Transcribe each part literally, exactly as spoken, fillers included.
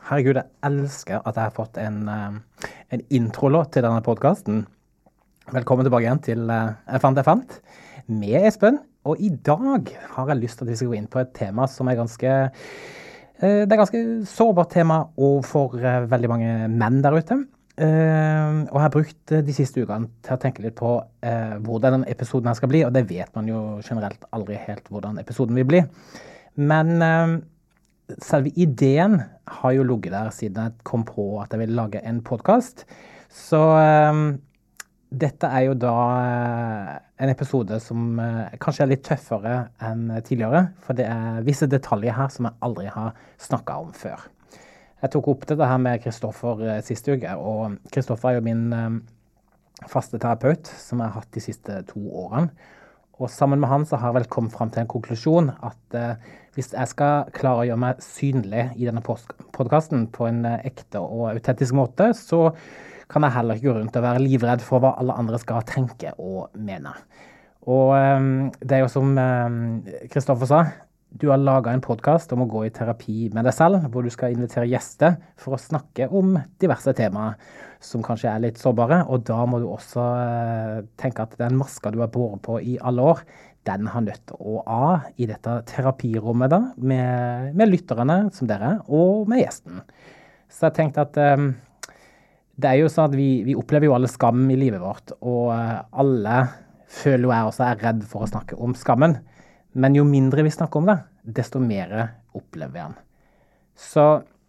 herregud, jeg elsker at jeg har fått en, eh, en introlåt til denne podcasten. Velkommen tilbake igjen til eh, Jeg fant, jeg fant, med Espen. Og i dag har jeg lyst til at vi skal gå inn på et tema som er ganske, eh, det er ganske sårbart tema for eh, veldig mange menn der ute. Eh, og jeg har brukt de siste ukene til å tenke litt på eh, hvordan den episoden her skal bli, og det vet man jo generelt aldri helt hvordan episoden vil bli. Men eh, selve ideen har jo ligget der siden jeg kom på at jeg ville lage en podcast. Så um, dette er jo da uh, en episode som uh, kanskje er litt tøffere enn tidligere, for det er visse detaljer her som jeg aldri har snakket om før. Jeg tok opp dette her med Kristoffer uh, siste uke, og Kristoffer er jo min um, faste terapeut som jeg har hatt de siste to årene. Og sammen med han så har jeg vel kommet frem til en konklusjon at uh, hvis jeg skal klare å gjøre meg synlig i denne podcasten på en uh, ekte og autentisk måte, så kan jeg heller ikke gå rundt og være livredd for hva alle andre skal tenke og mene. Og um, det er jo som Kristoffer um, sa, du har laget en podcast om å gå i terapi med deg selv, hvor du skal invitere gjester for å snakke om diverse temaer som kanskje er litt sårbare, og da må du også uh, tenke at den maska du har båret på i alle år, den har nødt å av i dette terapirommet da, med, med lytterne som dere, og med gjesten. Så jeg tenkte at um, det er jo sånn at vi, vi opplever jo alle skam i livet vårt, og uh, alle føler jo jeg også er redd for å snakke om skammen. Men jo mindre vi snakker om det, desto mer opplever vi den. Så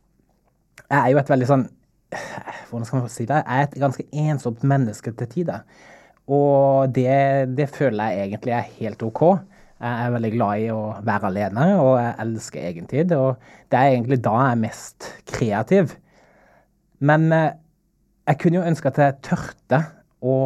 jeg er jo et veldig sånn, hvordan skal man si det, jeg er et ganske ensomt menneske til tider. Og det, det føler jeg egentlig er helt ok. Jeg er veldig glad i å være alene, og jeg elsker egentid, og det er egentlig da jeg er mest kreativ. Men jeg kunne jo ønske at jeg tørte å,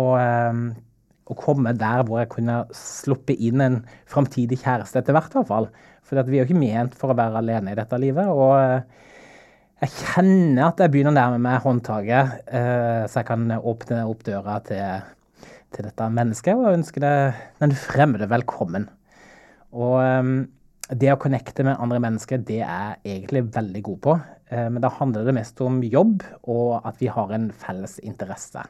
å komme der hvor jeg kunne sluppe inn en fremtidig kjæreste etter hvert i hvert fall. For vi er jo ikke ment for å være alene i dette livet, og jeg kjenner at jeg begynner å nærme meg håndtaget, så jeg kan åpne opp døra til, til dette mennesket, og ønske det den fremmede velkommen. Og det å connecte med andre mennesker, det er jeg egentlig veldig god på. Men da handler det mest om jobb, og at vi har en felles interesse.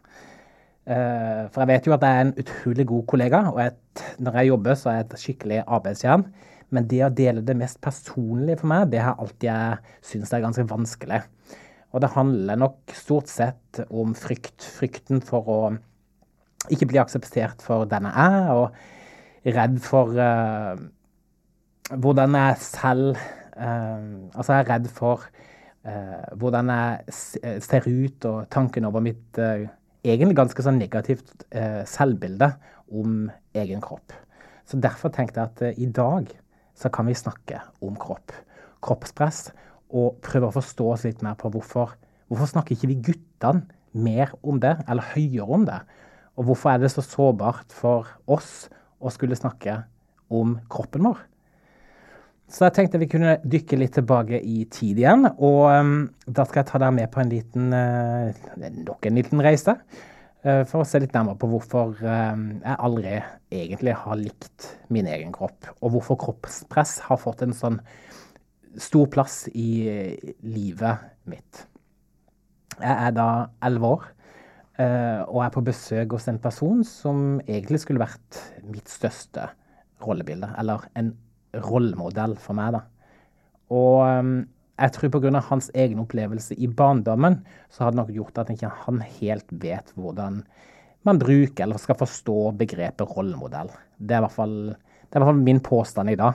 For jeg vet jo at jeg er en utrolig god kollega, og et, når jeg jobber så er jeg et skikkelig arbeidsjern. Men det å dele det mest personlige for meg, det har alltid jeg synes er ganske vanskelig. Og det handler nok stort sett om frykt. Frykten for å ikke bli akseptert for den jeg er, og redd for uh, hvordan jeg selv, uh, altså jeg er redd for uh, hvordan jeg ser ut, og tanken over mitt uh, egentlig ganske så negativt uh, selvbilde om egen kropp. Så derfor tenkte jeg at uh, i dag så kan vi snakke om kropp, kroppspress, og prøve å forstå oss litt mer på hvorfor, hvorfor snakker ikke vi guttene mer om det, eller høyere om det, og hvorfor er det så sårbart for oss å skulle snakke om kroppen vår. Så jeg tenkte vi kunne dykke litt tilbake i tid igjen, og um, da skal jeg ta deg med på en liten, uh, nok en liten reise, uh, for å se litt nærmere på hvorfor uh, jeg aldri egentlig har likt min egen kropp, og hvorfor kroppspress har fått en sånn stor plass i livet mitt. Jeg er da elleve år, uh, og er på besøk hos en person som egentlig skulle vært mitt største rollebilde, eller en rollemodell for meg da. Og um, jeg tror på grunn av hans egen opplevelse i barndommen, så har det nok gjort at ikke han helt vet hvordan man bruker eller skal forstå begrepet rollemodell. Det er i hvert fall, det er i hvert fall min påstand i dag.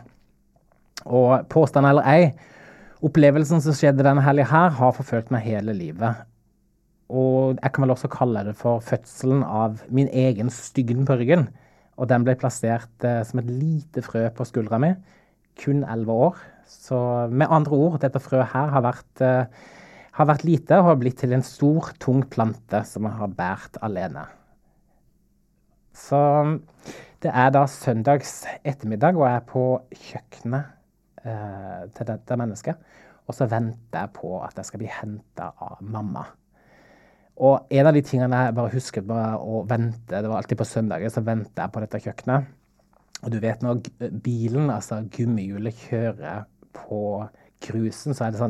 Og påstand eller ei, opplevelsen som skjedde denne helgen her har forfølt meg hele livet. Og jeg kan vel også kalle det for fødselen av min egen styggen på ryggen. Og den ble plassert eh, som et lite frø på skuldra mi, kun elleve år. Så med andre ord, dette frøet her har vært, eh, har vært lite og har blitt til en stor, tung plante som jeg har bært alene. Så det er da søndags ettermiddag, og jeg er på kjøkkenet eh, til dette mennesket. Og så venter jeg på at jeg skal bli hentet av mamma. Og en av de tingene jeg bare husker bare å vente, det var alltid på søndager, så venter jeg på dette kjøkkenet. Og du vet når bilen, altså gummihjulet, kjører på grusen, så er det sånn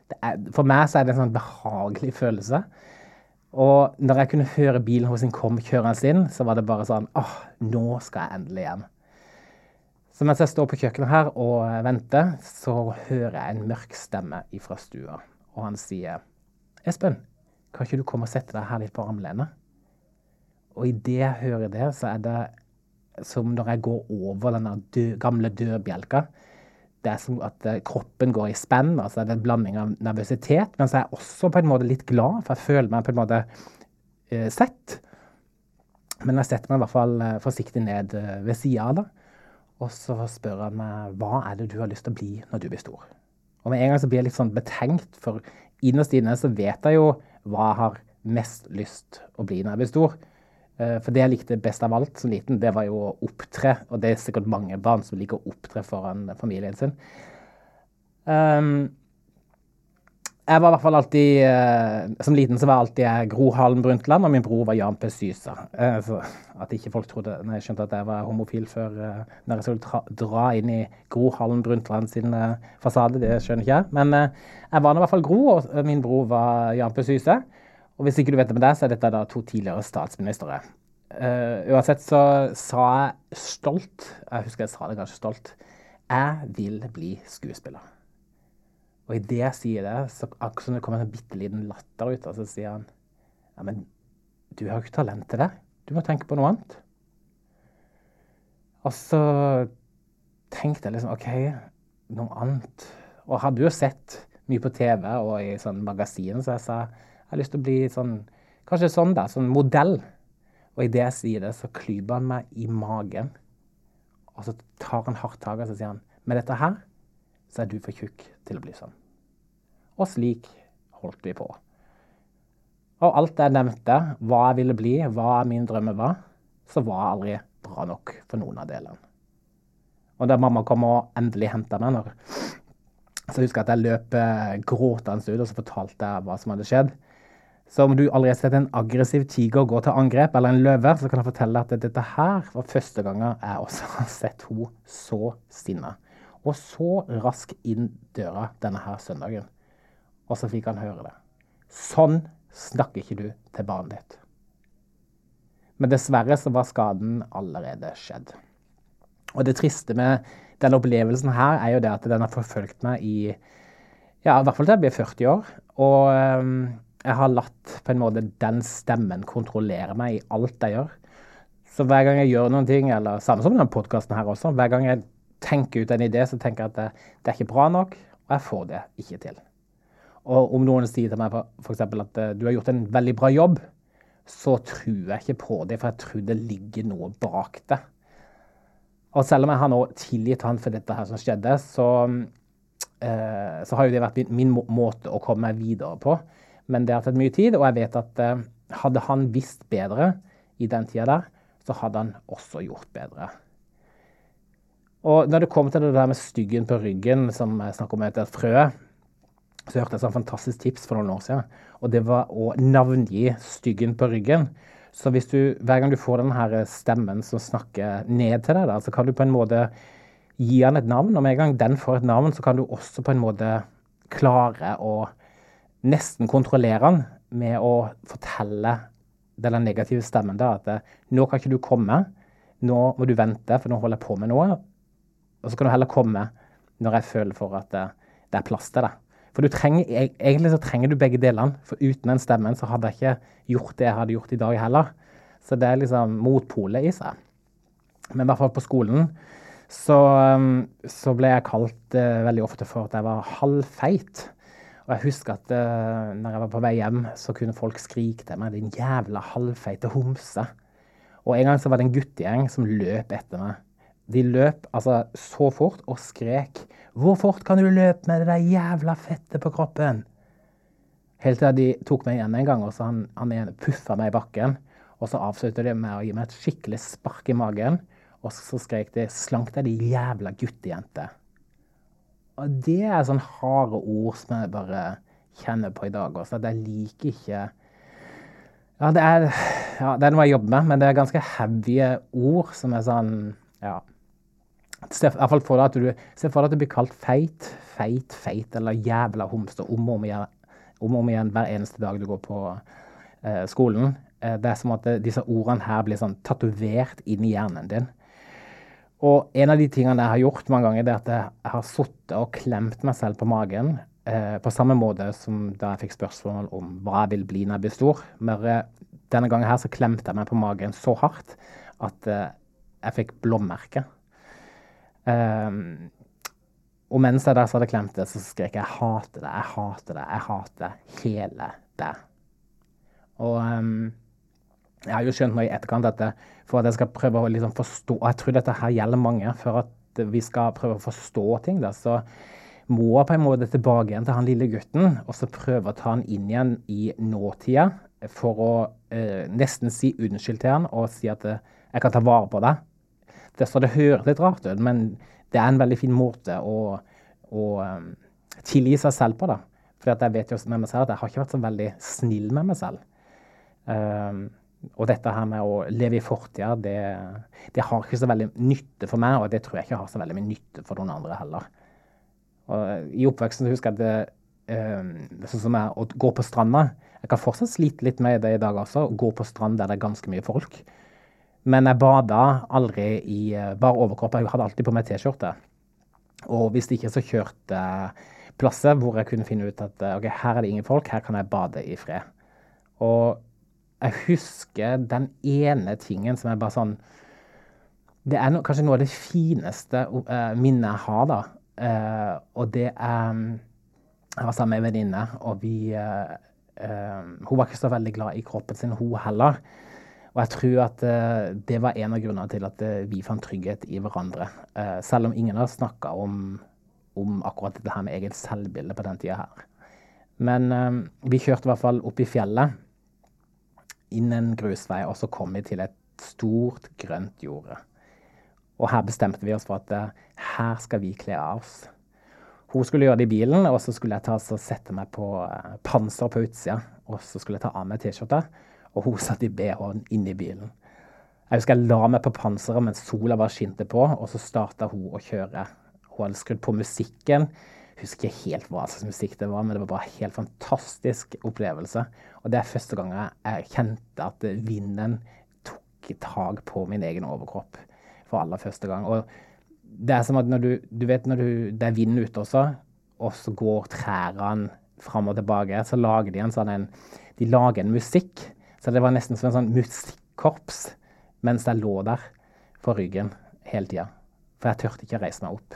det er, for meg så er det en sånn behagelig følelse. Og når jeg kunne høre bilen hos sin kom kjørende inn, så var det bare sånn, åh, nå skal jeg endelig hjem. Så mens jeg står på kjøkkenet her og venter, så hører jeg en mørk stemme fra stua. Og han sier, Espen, kan ikke du komme og sette deg her litt på armlenet? Og i det jeg hører det, så er det som når jeg går over denne dø, gamle dørbjelka. Det er som at kroppen går i spenn, altså det er en blanding av nervøsitet, men så er jeg også på en måte litt glad, for jeg føler meg på en måte eh, sett. Men jeg setter meg i hvert fall forsiktig ned ved siden av det. Og så spør han meg, hva er det du har lyst til å bli når du blir stor? Og med en gang så blir jeg litt sånn betenkt, for innerst inne så vet jeg jo hva jeg har mest lyst å bli når jeg blir stor. For det jeg likte best av alt som liten, det var jo å opptre, og det er sikkert mange barn som liker å opptre foran familien sin. Um, jeg var i hvert fall alltid, uh, som liten så var jeg alltid Gro Harlem Brundtland, og min bror var Jan P. Syse. Uh, så at ikke folk trodde, når jeg skjønte at jeg var homofil før, uh, når jeg skulle dra, dra inn i Gro Harlem Brundtland sin uh, fasade, det skjønner ikke jeg. Men uh, jeg var i hvert fall Gro, og min bror var Jan P. Syse. Og hvis ikke du vet det med det, så er dette da to tidligere statsministere. Uh, uansett så sa jeg stolt, jeg husker jeg sa det kanskje stolt, jeg vil bli skuespiller. Og i det jeg sier det, så akkurat som det kommer en bitteliten latter ut, og så sier han, ja, men du har jo ikke talent til det. Du må tenke på noe annet. Og så tenkte jeg liksom, ok, noe annet. Og jeg hadde jo sett mye på T V og i sånn magasin, så jeg sa, jeg har lyst til å bli sånn, kanskje sånn da, sånn modell. Og i det jeg sier det, så klyper han meg i magen. Og så tar han hardt tag, og så sier han, med dette her, så er du for tjukk til å bli sånn. Og slik holdt vi på. Og alt jeg nevnte, hva jeg ville bli, hva min drømme var, så var jeg aldri bra nok for noen av delene. Og da mamma kom og endelig hentet meg, når, så husker jeg at jeg løp gråtende ut, og så fortalte jeg hva som hadde skjedd. Så om du aldri har sett en aggressiv tiger gå til angrep, eller en løve, så kan jeg fortelle at dette her var første gangen jeg også har sett henne så sinne. Og så rask inn døra denne her søndagen. Og så fikk han høre det. Sånn snakker ikke du til barnet ditt. Men dessverre så var skaden allerede skjedd. Og det triste med denne opplevelsen her er jo det at den har forfølgt meg i, ja, i hvert fall til jeg ble førti år. Og um, jeg har latt på en måte den stemmen kontrollere meg i alt jeg gjør. Så hver gang jeg gjør noen ting, eller samme som denne podcasten her også, hver gang jeg tenker ut en idé, så tenker jeg at det, det er ikke bra nok, og jeg får det ikke til. Og om noen sier til meg for eksempel at uh, du har gjort en veldig bra jobb, så tror jeg ikke på det, for jeg tror det ligger noe bak det. Og selv om jeg har nå tilgitt han for dette her som skjedde, så, uh, så har jo det vært min, min må måte å komme meg videre på. Men det har tatt mye tid, og jeg vet at uh, hadde han visst bedre i den tida der, så hadde han også gjort bedre. Og når det kom til det der med styggen på ryggen, som jeg snakker om etter et frø, så hørte jeg et fantastisk tips for noen år siden. Og det var å navngi styggen på ryggen. Så hvis du, hver gang du får den her stemmen som snakker ned til deg, da, så kan du på en måte gi han et navn. Og med en gang den får et navn, så kan du også på en måte klare å nesten kontrollere han med å fortelle den negative stemmen da, at nå kan ikke du komme, nå må du vente, for nå holder jeg på med noe. Og så kan du heller komme når jeg føler for at det, det er plass til det. For du trenger, egentlig så trenger du begge delene, for uten den stemmen så hadde jeg ikke gjort det jeg hadde gjort i dag heller. Så det er liksom motpolet i seg. Men i hvert fall på skolen, så, så ble jeg kalt uh, veldig ofte for at jeg var halvfeit. Og jeg husker at uh, når jeg var på vei hjem, så kunne folk skrike til meg, din jævla halvfeite homse. Og en gang så var det en guttegjeng som løp etter meg. De løp altså så fort og skrek, hvor fort kan du løpe med det der jævla fettet på kroppen? Helt til de tok meg igjen en gang, og så han, han puffet meg i bakken, og så avsluttet de med å gi meg et skikkelig spark i magen, og så skrek de, slank deg de jævla guttejente. Og det er sånn harde ord som jeg bare kjenner på i dag også, at jeg liker ikke... Ja, det er, ja, det er noe jeg jobber med, men det er ganske heavy ord som er sånn, ja... Se, i hvert fall for deg at du, se for deg at du blir kalt feit, feit, feit, eller jævla homste om og om igjen, om og om igjen hver eneste dag du går på eh, skolen. Eh, det er som at det, disse ordene her blir sånn tatovert inn i hjernen din. Og en av de tingene jeg har gjort mange ganger, det er at jeg har suttet og klemt meg selv på magen, eh, på samme måte som da jeg fikk spørsmål om hva jeg vil bli når jeg blir stor. Men eh, denne gangen her så klemte jeg meg på magen så hardt at eh, jeg fikk blåmerke. Um, og mens jeg der så hadde klemt det, så skrek jeg, jeg hater det, jeg hater det, jeg hater hele det. Og um, jeg har jo skjønt nå i etterkant at det, for at jeg skal prøve å liksom forstå, og jeg tror dette her gjelder mange, for at vi skal prøve å forstå ting da, så må jeg på en måte tilbake igjen til han lille gutten, og så prøve å ta han inn igjen i nåtida, for å uh, nesten si unnskyld til han, og si at uh, jeg kan ta vare på deg. Det, så det høres litt rart ut, men det er en veldig fin måte å, å um, tilgi seg selv på da. For jeg vet jo med meg selv at jeg har ikke vært så veldig snill med meg selv. Um, og dette her med å leve i fortida, det, det har ikke så veldig nytte for meg, og det tror jeg ikke har så veldig mye nytte for noen andre heller. Og i oppveksten husker jeg det, um, sånn som jeg, å gå på stranda. Jeg kan fortsatt slite litt med det i dag også, å gå på strand der det er ganske mye folk. Men jeg bada aldri i bar overkropp. Jeg hadde alltid på meg t-skjorte. Og hvis det ikke så kjørte jeg plasser hvor jeg kunne finne ut at ok, her er det ingen folk, her kan jeg bade i fred. Og jeg husker den ene tingen som er bare sånn, det er no, kanskje noe av det fineste uh, minnet jeg har da. Uh, og det er, jeg var sammen med en venninne, og vi, uh, uh, hun var ikke så veldig glad i kroppen sin, hun heller. Og jeg tror at uh, det var en av grunnene til at uh, vi fant trygghet i hverandre. Uh, selv om ingen har snakket om, om akkurat det her med eget selvbilde på den tiden her. Men uh, vi kjørte i hvert fall opp i fjellet, inn en grusvei, og så kom vi til et stort grønt jorde. Og her bestemte vi oss for at uh, her skal vi kle av oss. Hun skulle gjøre det i bilen, og så skulle jeg ta og sette meg på uh, panser på utsida, og så skulle jeg ta av meg t-skjorta. Og hun satt i B H-en inne i bilen. Jeg husker jeg la meg på panseret mens sola bare skinte på, og så startet hun å kjøre. Hun hadde skrudd på musikken. Jeg husker ikke helt hva slags musikk det var, men det var bare en helt fantastisk opplevelse. Og det er første gang jeg kjente at vinden tok tag på min egen overkropp for aller første gang. Og det er som at når du, du vet når du, det er vind ute også, og så går trærne frem og tilbake, så lager de en sånn en, de lager en musikk. Så det var nesten som en sånn musikkorps mens jeg lå der på ryggen hele tiden. For jeg tørte ikke å reise meg opp.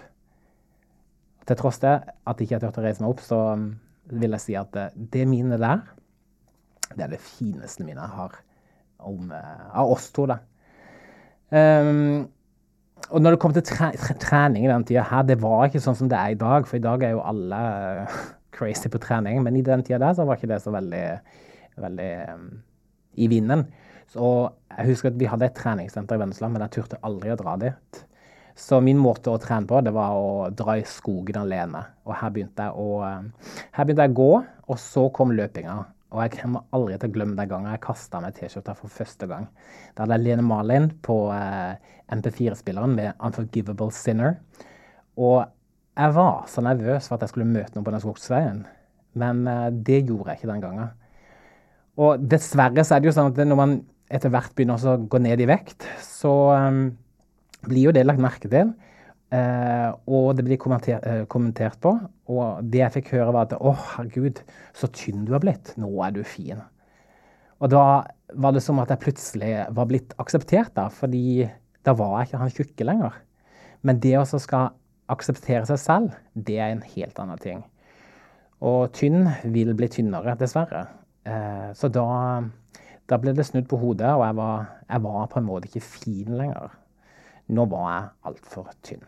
Til tross det at jeg ikke tørte å reise meg opp, så vil jeg si at det minnet der, det er det fineste minnet jeg har om, av oss to da. Um, og når det kom til tre, tre, trening i den tiden her, det var ikke sånn som det er i dag, for i dag er jo alle crazy på trening, men i den tiden der så var ikke det så veldig, veldig um, i vinden. Så jeg husker at vi hadde et treningssenter i Vennesla, men jeg turte aldri å dra dit. Så min måte å trene på, det var å dra i skogen alene. Og her begynte jeg å, her begynte jeg å gå, og så kom løpinga. Og jeg kommer aldri til å glemme den gangen jeg kastet meg t-skjorta for første gang. Da hadde jeg Lene Marlin på eh, M P fire-spilleren med Unforgivable Sinner. Og jeg var så nervøs for at jeg skulle møte noen på den skogsveien. Men eh, det gjorde jeg ikke den gangen. Og dessverre så er det jo sånn at når man etter hvert begynner å gå ned i vekt, så um, blir jo det lagt merke til, uh, og det blir kommentert, uh, kommentert på, og det jeg fikk høre var at, åh, oh, herregud, så tynn du har blitt, nå er du fin. Og da var det som at jeg plutselig var blitt akseptert da, fordi da var jeg ikke han tjukke lenger. Men det å skal akseptere seg selv, det er en helt annen ting. Og tynn vil bli tynnere, dessverre. Eh, så da, da ble det snudd på hodet, og jeg var, jeg var på en måte ikke fin lenger. Nå var jeg alt for tynn.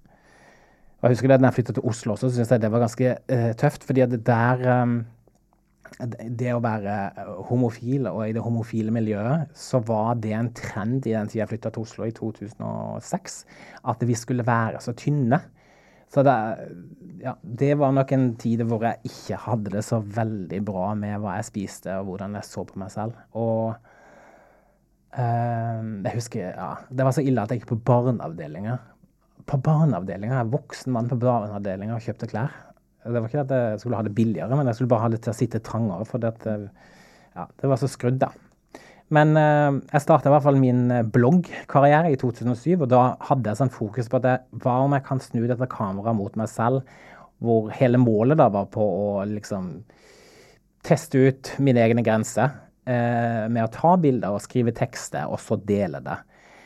Og jeg husker det, når jeg flyttet til Oslo også, så synes jeg det var ganske eh, tøft, fordi at det der, um, det å være homofil, og i det homofile miljøet, så var det en trend i den tiden jeg flyttet til Oslo i to tusen og seks, at vi skulle være så tynne. Så det, ja, det var nok en tid hvor jeg ikke hadde det så veldig bra med hva jeg spiste og hvordan jeg så på meg selv. Og øh, jeg husker, ja, det var så ille at jeg gikk på barneavdelinger på barneavdelingen, voksen mann på barneavdelingen og kjøpte klær. Det var ikke at jeg skulle ha det billigere, men jeg skulle bare ha det til å sitte trangere, for det, ja, det var så skrudd da. Men eh, jeg startet i hvert fall min bloggkarriere i to tusen og syv, og da hadde jeg sånn fokus på at det, hva om jeg kan snu dette kameraet mot meg selv, hvor hele målet da var på å liksom teste ut mine egne grenser, eh, med å ta bilder og skrive tekster, og så dele det.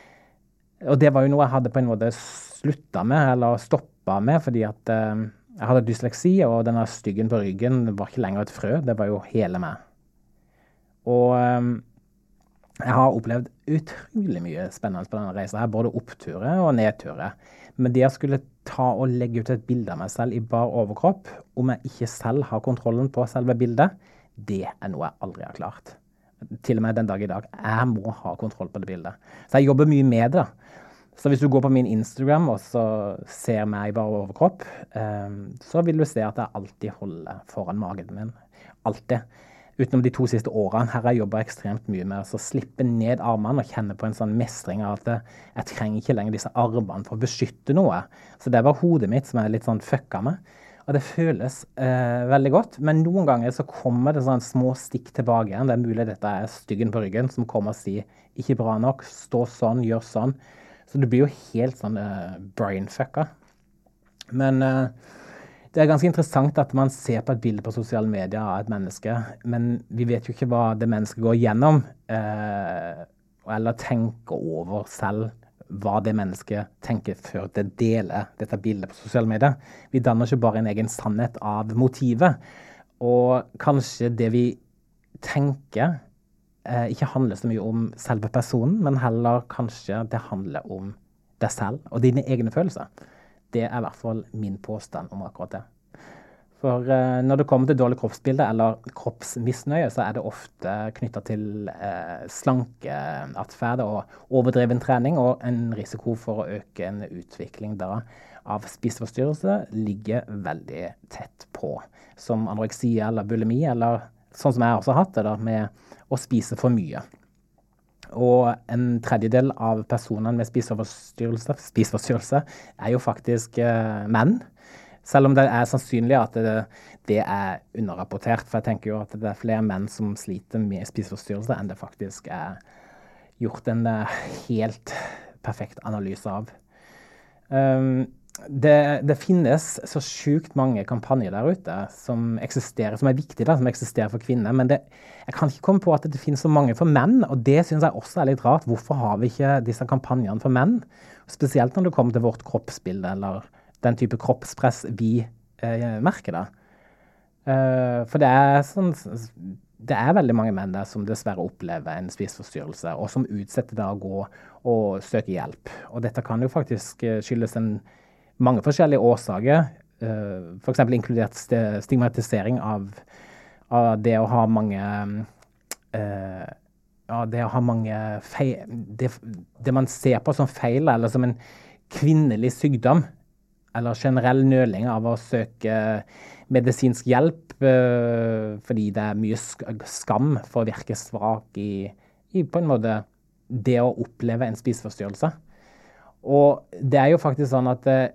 Og det var jo noe jeg hadde på en måte sluttet med, eller stoppet med, fordi at eh, jeg hadde dysleksi, og denne styggen på ryggen var ikke lenger et frø, det var jo hele meg. Og eh, jeg har opplevd utrolig mye spennende på denne reisen her, både oppturer og nedturer. Men det jeg skulle ta og legge ut et bilde av meg selv i bar overkropp, om jeg ikke selv har kontrollen på selve bildet, det er noe jeg aldri har klart. Til og med den dag i dag. Jeg må ha kontroll på det bildet. Så jeg jobber mye med det. Så hvis du går på min Instagram og så ser meg i bar overkropp, eh, så vil du se at jeg alltid holder foran magen min. Alltid. Utenom de to siste årene her har jeg jobbet ekstremt mye med å slippe ned armene og kjenne på en sånn mestring av at jeg trenger ikke lenger disse armene for å beskytte noe. Så det var hodet mitt som er litt sånn fucka med. Og det føles eh, veldig godt, men noen ganger så kommer det sånn små stikk tilbake igjen. Det er mulig dette er styggen på ryggen som kommer og sier, ikke bra nok, stå sånn, gjør sånn. Så du blir jo helt sånn eh, brainfucka. Men eh, det er ganske interessant at man ser på et bilde på sosiale medier av et menneske, men vi vet jo ikke hva det mennesket går gjennom, eh, eller tenker over selv, hva det mennesket tenker før det deler dette bildet på sosiale medier. Vi danner ikke bare en egen sannhet av motivet, og kanskje det vi tenker eh, ikke handler så mye om selve personen, men heller kanskje det handler om deg selv og dine egne følelser. Det er i hvert fall min påstand om akkurat det. For eh, når det kommer til dårlig kroppsbilde eller kroppsmisnøye, så er det ofte knyttet til eh, slankeatferd og overdreven trening, og en risiko for å øke en utvikling da av spiseforstyrrelse ligger veldig tett på. Som anoreksi eller bulimi, eller sånn som jeg også har hatt det da, med å spise for mye. Og en tredjedel av personene med spiseforstyrrelse, spiseforstyrrelse er jo faktisk eh, menn. Selv om det er sannsynlig at det, det er underrapportert, for jeg tenker jo at det er flere menn som sliter med spiseforstyrrelse enn det faktisk er gjort en uh, helt perfekt analyse av. Um, det, det finnes så sykt mange kampanjer der ute som eksisterer, som er viktige da, som eksisterer for kvinner, men det, jeg kan ikke komme på at det finnes så mange for menn, og det synes jeg også er litt rart. Hvorfor har vi ikke disse kampanjene for menn? Spesielt når det kommer til vårt kroppsbilde, eller den type kroppspress vi eh, merker da. Uh, for det er, sånn, det er veldig mange menn der som dessverre opplever en spiseforstyrrelse, og som utsetter da å gå og søke hjelp. Og dette kan jo faktisk skyldes en, mange forskjellige årsaker, uh, for eksempel inkludert st- stigmatisering av, av det å ha mange uh, ja, det å ha mange feil, det, det man ser på som feil, eller som en kvinnelig sykdom, eller generell nøling av å søke medisinsk hjelp, øh, fordi det er mye skam for å virke svak i, i på en måte det å oppleve en spiseforstyrrelse. Og det er jo faktisk sånn at øh,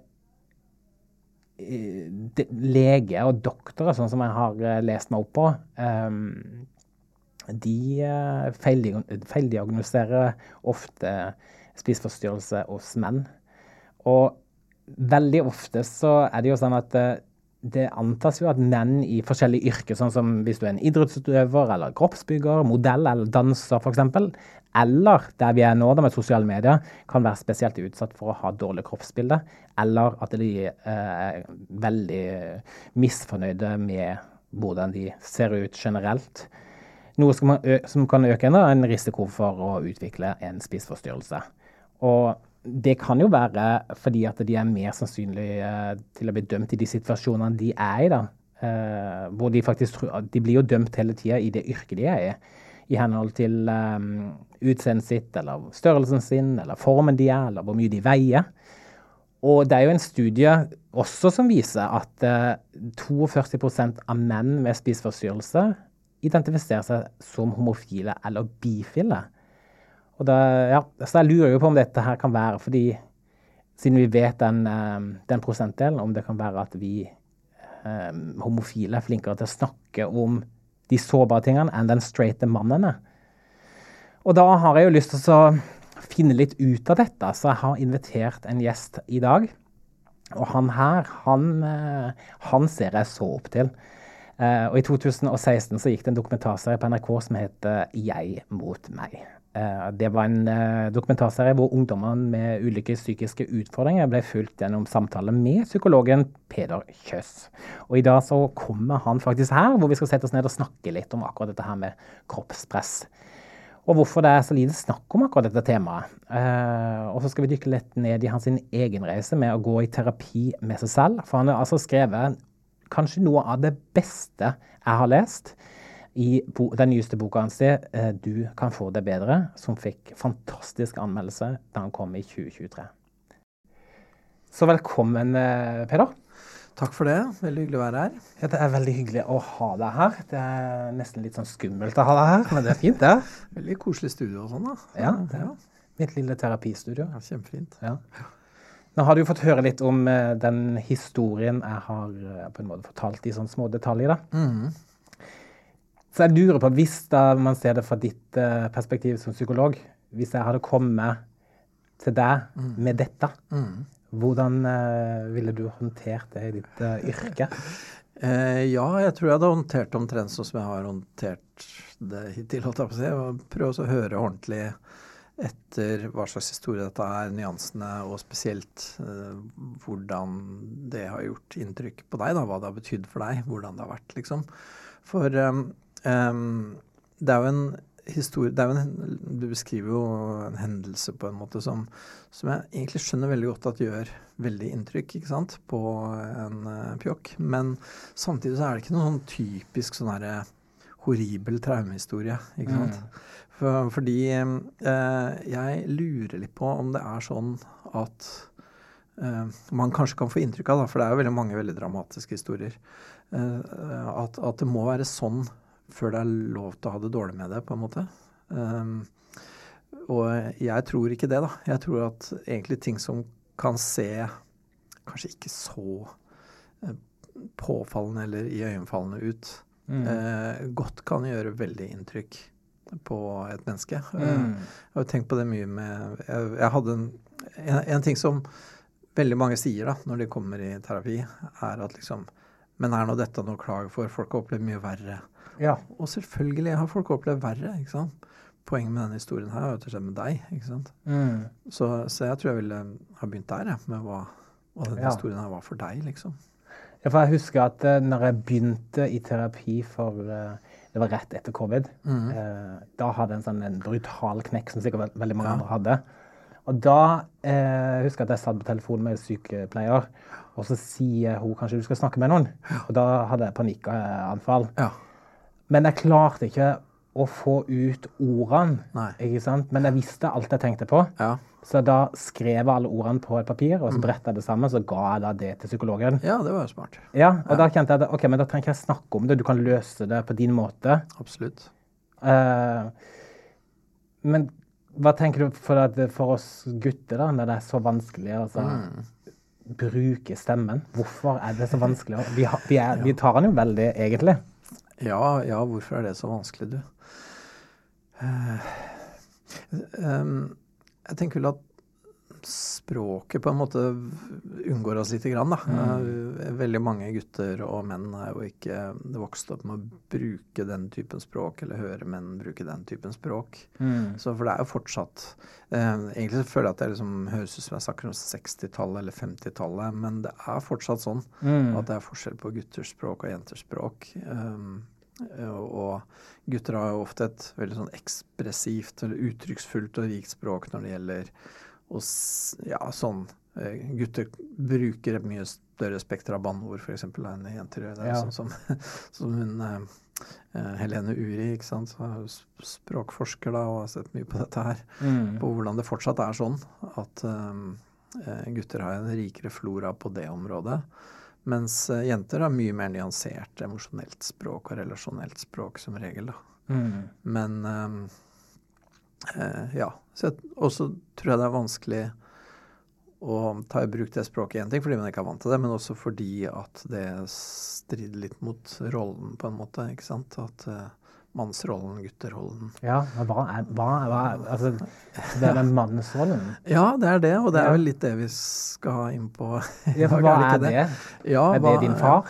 det, lege og doktorer, sånn som jeg har lest meg opp på, øh, de øh, feildiagnoserer ofte spiseforstyrrelse hos menn. Og veldig ofte så er det jo sånn at det antas jo at menn i forskjellige yrker, sånn som hvis du er en idrettsutøver, eller kroppsbygger, modell, eller danser for eksempel, eller der vi er nå da med sosiale medier, kan være spesielt utsatt for å ha dårlig kroppsbilde, eller at de er veldig misfornøyde med hvordan de ser ut generelt. Noe som, som kan øke en risiko for å utvikle en spiseforstyrrelse. Og det kan jo være fordi at de er mer sannsynlige eh, til å bli dømt i de situasjonene de er i da. Eh, hvor de faktisk tror, de blir jo dømt hele tiden i det yrket de er i. I henhold til um, utseendet sitt, eller størrelsen sin, eller formen de er, eller hvor mye de veier. Og det er jo en studie også som viser at eh, førtito prosent av menn med spiseforstyrrelse identifiserer seg som homofile eller bifile. Og da, ja, så jeg lurer jo på om dette her kan være, fordi siden vi vet den, den prosentdelen, om det kan være at vi eh, homofile er flinkere til å snakke om de sårbare tingene enn den straighte mannene. Og da har jeg jo lyst til å finne litt ut av dette, så jeg har invitert en gjest i dag. Og han her, han, han ser jeg så opp til. Og i to tusen og seksten så gikk det en dokumentarserie på N R K som heter Jeg mot meg. Det var en dokumentarserie hvor ungdommene med ulike psykiske utfordringer ble fulgt gjennom samtale med psykologen Peder Kjøs. Og i dag så kommer han faktisk her, hvor vi skal sette oss ned og snakke litt om akkurat dette her med kroppspress. Og hvorfor det er så lite snakk om akkurat dette temaet. Uh, og så skal vi dykke litt ned i hans egen reise med å gå i terapi med seg selv. For han har altså skrevet kanskje noe av det beste jeg har lest i bo- den nyeste boka hans, uh, Du kan få det bedre, som fikk fantastisk anmeldelse da han kom i tjue tjuetre. Så velkommen, uh, Peder. Takk for det. Veldig hyggelig å være her. Ja, det er veldig hyggelig å ha deg her. Det er nesten litt sånn skummelt å ha deg her, men det er fint, det. Veldig koselig studio og sånn, da. Ja, det er mitt lille terapistudio. Ja, kjempefint. Ja. Nå har du jo fått høre litt om uh, den historien jeg har uh, på en måte fortalt i sånne små detaljer, da. Mm. Så jeg lurer på, hvis da man ser det fra ditt uh, perspektiv som psykolog, hvis jeg hadde kommet til deg mm. med dette, mm. hvordan uh, ville du håndtert det i ditt uh, yrke? Eh, ja, jeg tror jeg hadde håndtert omtrent sånn som jeg har håndtert det hittil, holdt jeg på å si. Og prøve å høre ordentlig etter hva slags historie dette er, nyansene, og spesielt eh, hvordan det har gjort inntrykk på deg, da, hva det har betydd for deg, hvordan det har vært, liksom. For um, um, det er jo en historie, det er jo en, du beskriver jo en hendelse på en måte som, som jeg egentlig skjønner veldig godt at gjør veldig inntrykk, ikke sant, på en uh, pjokk. Men samtidig så er det ikke noen sånn typisk sånn her horribel traumehistorie, ikke sant? Mm. For, fordi uh, jeg lurer litt på om det er sånn at uh, man kanskje kan få inntrykk av, da, for det er jo veldig mange veldig dramatiske historier, uh, at, at det må være sånn før det er lov til å ha det dårlig med det, på en måte. Um, og jeg tror ikke det, da. Jeg tror at egentlig ting som kan se kanskje ikke så uh, påfallende eller iøynefallende ut, mm. uh, godt kan gjøre veldig inntrykk på et menneske. Mm. Uh, jeg har tenkt på det mye med... Jeg, jeg hadde en, en, en ting som veldig mange sier da, når de kommer i terapi, er at liksom, men er nå dette noe klage for? Folk har opplevd mye verre. Ja. Og selvfølgelig har folk opplevd verre, ikke sant? Poenget med denne historien her er jo til å skje med deg, ikke sant? Mm. Så, så jeg tror jeg ville ha begynt der, ja, med hva, hva denne ja. historien her var for deg, liksom. Ja, for jeg husker at uh, når jeg begynte i terapi for, uh, det var rett etter covid, mm. uh, da hadde jeg en sånn en brutal knekk som sikkert veldig mange ja. andre hadde. Og da uh, husker jeg at jeg satt på telefonen med en sykepleier, og så sier hun kanskje du skal snakke med noen, ja. og da hadde jeg panikkanfall. Ja. Men jeg klarte ikke å få ut ordene, Nei. Ikke sant? Men jeg visste alt jeg tenkte på. Ja. Så da skrev jeg alle ordene på et papir, og så brettet jeg det sammen, så ga jeg da det til psykologen. Ja, det var jo smart. Ja, og ja. da kjente jeg at, ok, men da trenger jeg ikke snakke om det, du kan løse det på din måte. Absolutt. Uh, men hva tenker du for, at, for oss gutter da, når det er så vanskelig å altså, mm. bruke stemmen? Hvorfor er det så vanskelig? Vi, ha, vi, er, ja. vi tar den jo veldig, egentlig. Ja, ja, hvorfor er det så vanskelig, du? Uh, um, jeg tenker vel at språket på en måte unngår oss litt grann, da. Mm. Uh, veldig mange gutter og menn er jo ikke vokst opp med å bruke den typen språk, eller høre menn bruke den typen språk. Mm. Så for det er jo fortsatt, uh, egentlig så føler jeg at det liksom høres ut som jeg snakker om sekstitallet eller femtitallet, men det er fortsatt sånn mm. at det er forskjell på gutters språk og jenters språk. Um, og gutter har jo ofte et veldig sånn ekspressivt eller uttrykksfullt og rikt språk når det gjelder og ja, sånn gutter bruker et mye større spekter av banneord for eksempel enn jenter gjør det, ja. sånn som, som hun uh, Helene Uri, ikke sant, språkforsker da, og har sett mye på dette her, mm. på hvordan det fortsatt er sånn at um, gutter har en rikere flora på det området, mens uh, jenter har mye mer nyansert emosjonelt språk og relasjonelt språk som regel da. Mm. Men um, uh, ja, så jeg, også tror jeg det er vanskelig å ta i bruk det språket en ting, fordi man ikke er vant til det, men også fordi at det strider litt mot rollen på en måte, ikke sant? At uh, mannsrollen, gutterollen. Ja, men hva er, hva er, hva er altså, det er den mannsrollen? Ja, det er det, og det er Ja. vel litt det vi skal inn på. Ja, for hva er det? Ja, er hva, det din far?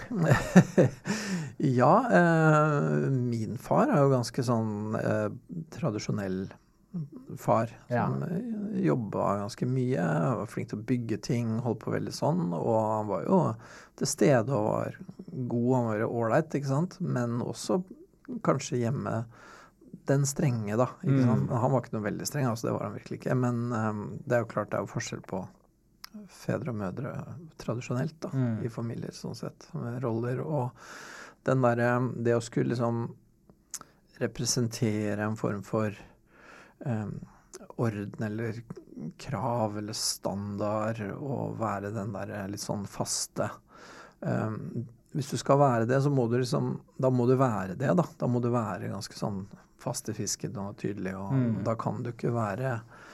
ja, eh, min far er jo ganske sånn eh, tradisjonell far, Ja. som eh, jobbet ganske mye, var flink til å bygge ting, holdt på veldig sånn, og han var jo til stede og var god, han var ålreit, ikke sant, men også kanskje hjemme den strenge da, ikke Mm. sant? Han var ikke noe veldig streng, altså det var han virkelig ikke, men um, det er jo klart det er jo forskjell på fedre og mødre tradisjonelt da, Mm. i familier sånn sett, med roller, og den der, det å skulle liksom representere en form for um, orden eller krav eller standard, og være den der litt sånn faste um, hvis du skal være det, så må du liksom, da må du være det da. Da må du være ganske sånn fastefisket og tydelig, og Mm. da kan du ikke være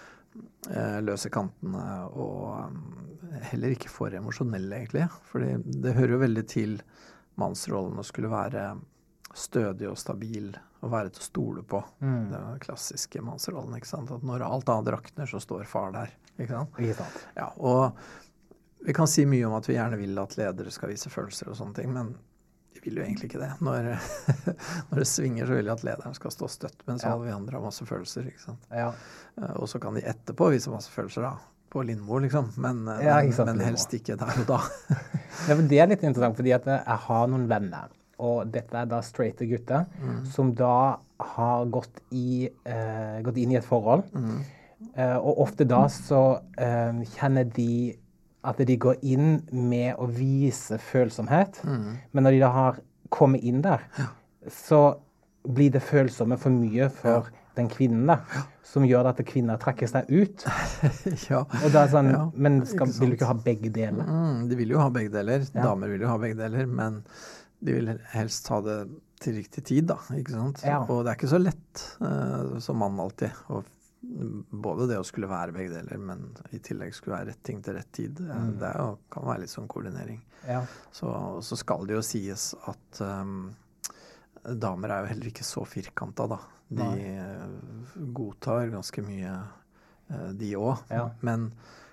eh, løse kantene, og um, heller ikke for emosjonell egentlig. Fordi det hører jo veldig til mannsrollen å skulle være stødig og stabil, og være til å stole på. Mm. Det er den klassiske mannsrollen, ikke sant? At når alt annet rakner, så står far der, ikke sant? Ikke sant. Ja, og vi kan si mye om at vi gjerne vil at ledere skal vise følelser og sånne ting, men vi vil jo egentlig ikke det. Når, når det svinger, så vil jeg at lederen skal stå støtt, mens Ja. alle vi andre har masse følelser, ikke sant? Ja. Eh, Og så kan de etterpå vise masse følelser da, på Lindmo, liksom, men, eh, Ja, men, ikke sant, men Lindmo. helst ikke der og da. Ja, men det er litt interessant, fordi at jeg har noen venner, og dette er da straighte gutter, som da har gått, i, eh, gått inn i et forhold. Eh, og ofte da så eh, kjenner de at de går inn med å vise følsomhet, men når de da har kommet inn der, så blir det følsomme for mye for den kvinnen da, som gjør at kvinner trekker seg ut. ja. Og da er det sånn, Ja, men skal, ikke vil du sant. ikke ha begge deler? Mm, de vil jo ha begge deler. Ja. Damer vil jo ha begge deler, men de vil helst ha det til riktig tid, da, ikke sant? Ja. Og det er ikke så lett eh, som mann alltid, og både det å skulle være begge deler, men i tillegg skulle være rett ting til rett tid. eh, Mm. Det er jo, kan være litt sånn koordinering. Ja. Så, så skal det jo sies at um, damer er jo heller ikke så firkanta, da. De eh, godtar ganske mye, eh, de òg. Ja. Men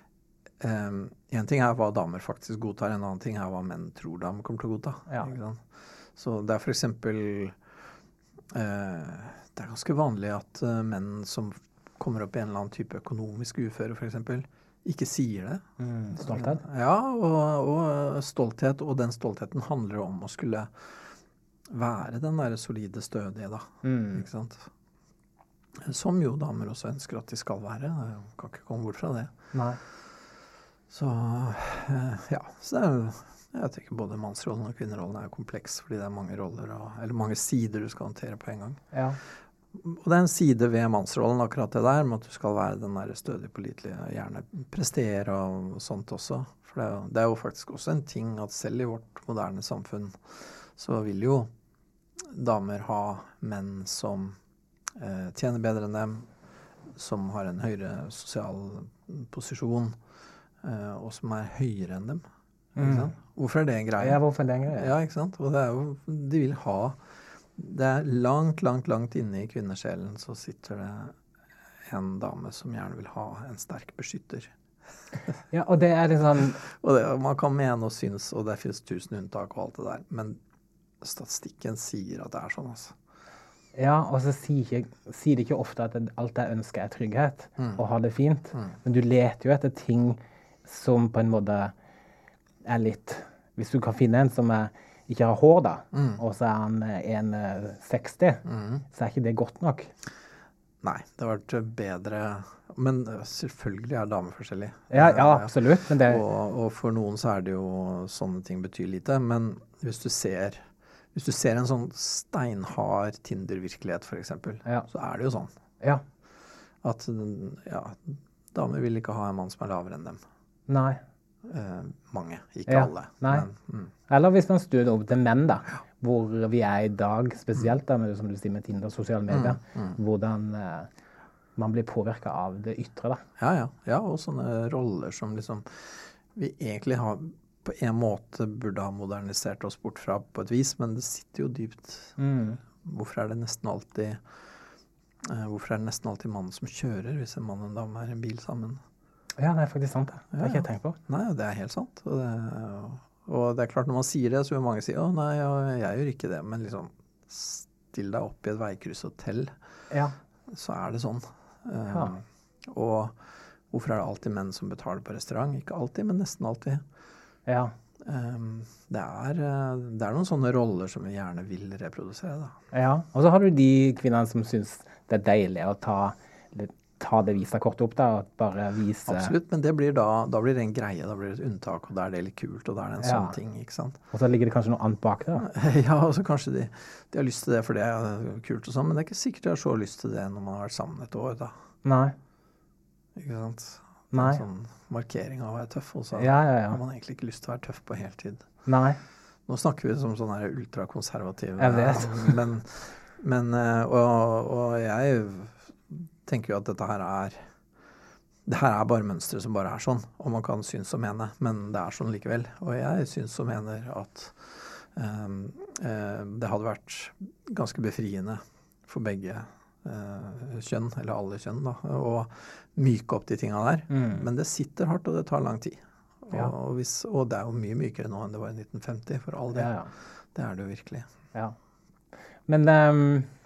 um, en ting er hva damer faktisk godtar, en annen ting er hva menn tror damer kommer til å godta. Ja. Ikke sant? Så det er for eksempel eh, det er ganske vanlig at eh, menn som kommer opp i en eller annen type økonomisk uføre, for eksempel, ikke sier det. Mm, stolthet. Ja, og, og stolthet, og den stoltheten handler om å skulle være den der solide, stødige, da. Mm. Ikke sant? Som jo damer også ønsker at de skal være. Jeg kan ikke komme bort fra det. Nei. Så, eh, ja, så det er jo, jeg tenker både mannsrollen og kvinnerollen er jo kompleks, fordi det er mange roller, og, eller mange sider du skal håndtere på en gang. Ja. Og det er en side ved mannsrollen, akkurat det der, med at du skal være den der stødig pålitelige, gjerne prestere og sånt også. For det er, jo, det er jo faktisk også en ting at selv i vårt moderne samfunn så vil jo damer ha menn som eh, tjener bedre enn dem, som har en høyere sosial posisjon, eh, og som er høyere enn dem. Ikke Mm. sant? Hvorfor er det en greie? Ja, hvorfor er det en greie? Ja, ikke sant? Og det er jo, de vil ha, det er langt, langt, langt inne i kvinnesjelen så sitter det en dame som gjerne vil ha en sterk beskytter. Ja, og det er litt sånn, Og det, man kan mene og synes, og det finnes tusen unntak og alt det der, men statistikken sier at det er sånn, altså. ja, og så sier, ikke, sier de ikke ofte at det- alt jeg ønsker er trygghet, og ha det fint, men du leter jo etter ting som på en måte er litt, hvis du kan finne en som er, ikke har hår da, og så er han en seksti, så er ikke det godt nok. Nei, det har vært bedre, men selvfølgelig er damer forskjellige. Ja, ja, absolutt, men det, Og, og for noen så er det jo sånne ting betyr lite, men hvis du ser, hvis du ser en sånn steinhard Tinder-virkelighet for eksempel, Ja. så er det jo sånn ja, at ja, damer vil ikke ha en mann som er lavere enn dem. nei. Eh, mange, ikke Ja, alle. nei. Men, mm, Eller hvis man studerer opp til menn da, hvor vi er i dag, spesielt da, med, som du sier med Tinder og sosiale medier, hvordan, eh, man blir påvirket av det ytre da. Ja, ja. Ja, og sånne roller som liksom vi egentlig har på en måte burde ha modernisert oss bort fra på et vis, men det sitter jo dypt. Mm. Hvorfor er det nesten alltid uh, hvorfor er det nesten alltid mannen som kjører hvis en mann og en dame er i en bil sammen? Ja, det er faktisk sant det. Det har ja, ikke jeg tenkt på. Nei, det er helt sant. Og det, og det er klart når man sier det, så vil mange si, å nei, jeg, jeg gjør ikke det, men liksom still deg opp i et veikrysshotel, Ja. så er det sånn. Uh, Ja. Og hvorfor er det alltid menn som betaler på restaurant? Ikke alltid, men nesten alltid. Ja. Um, det, er, uh, det er noen sånne roller som vi gjerne vil reprodusere, da. Ja, og så har du de kvinnerne som synes det er deilig å ta, ta det visakortet opp da, og bare vise... Absolutt, men det blir da, da blir det en greie, da blir det et unntak, og da er det litt kult, og da er det en Ja. sånn ting, ikke sant? Og så ligger det kanskje noe annet bak det da. Ja, og så kanskje de, de har lyst til det, for det er kult og sånn, men det er ikke sikkert de har så lyst til det når man har vært sammen et år, da. Nei. Ikke sant? Nei. En sånn markering av å være tøff, og så Ja, ja, ja. har man egentlig ikke lyst til å være tøff på heltid. Nei. Nå snakker vi som sånne her ultrakonservative. Jeg vet. Men, men og, og jeg tenker jo at dette her er det her er bare mønstre som bare er sånn, og man kan synes og mene, men det er sånn likevel. Og jeg synes og mener at um, uh, det hadde vært ganske befriende for begge uh, kjønn, eller alle kjønn, da, å myke opp de tingene der. Mm. Men det sitter hardt, og det tar lang tid. Og, Ja. og, hvis, og det er jo mye mykere nå enn det var i nitten femti, for all del. Ja, ja. Det er det jo virkelig. Ja. Men um,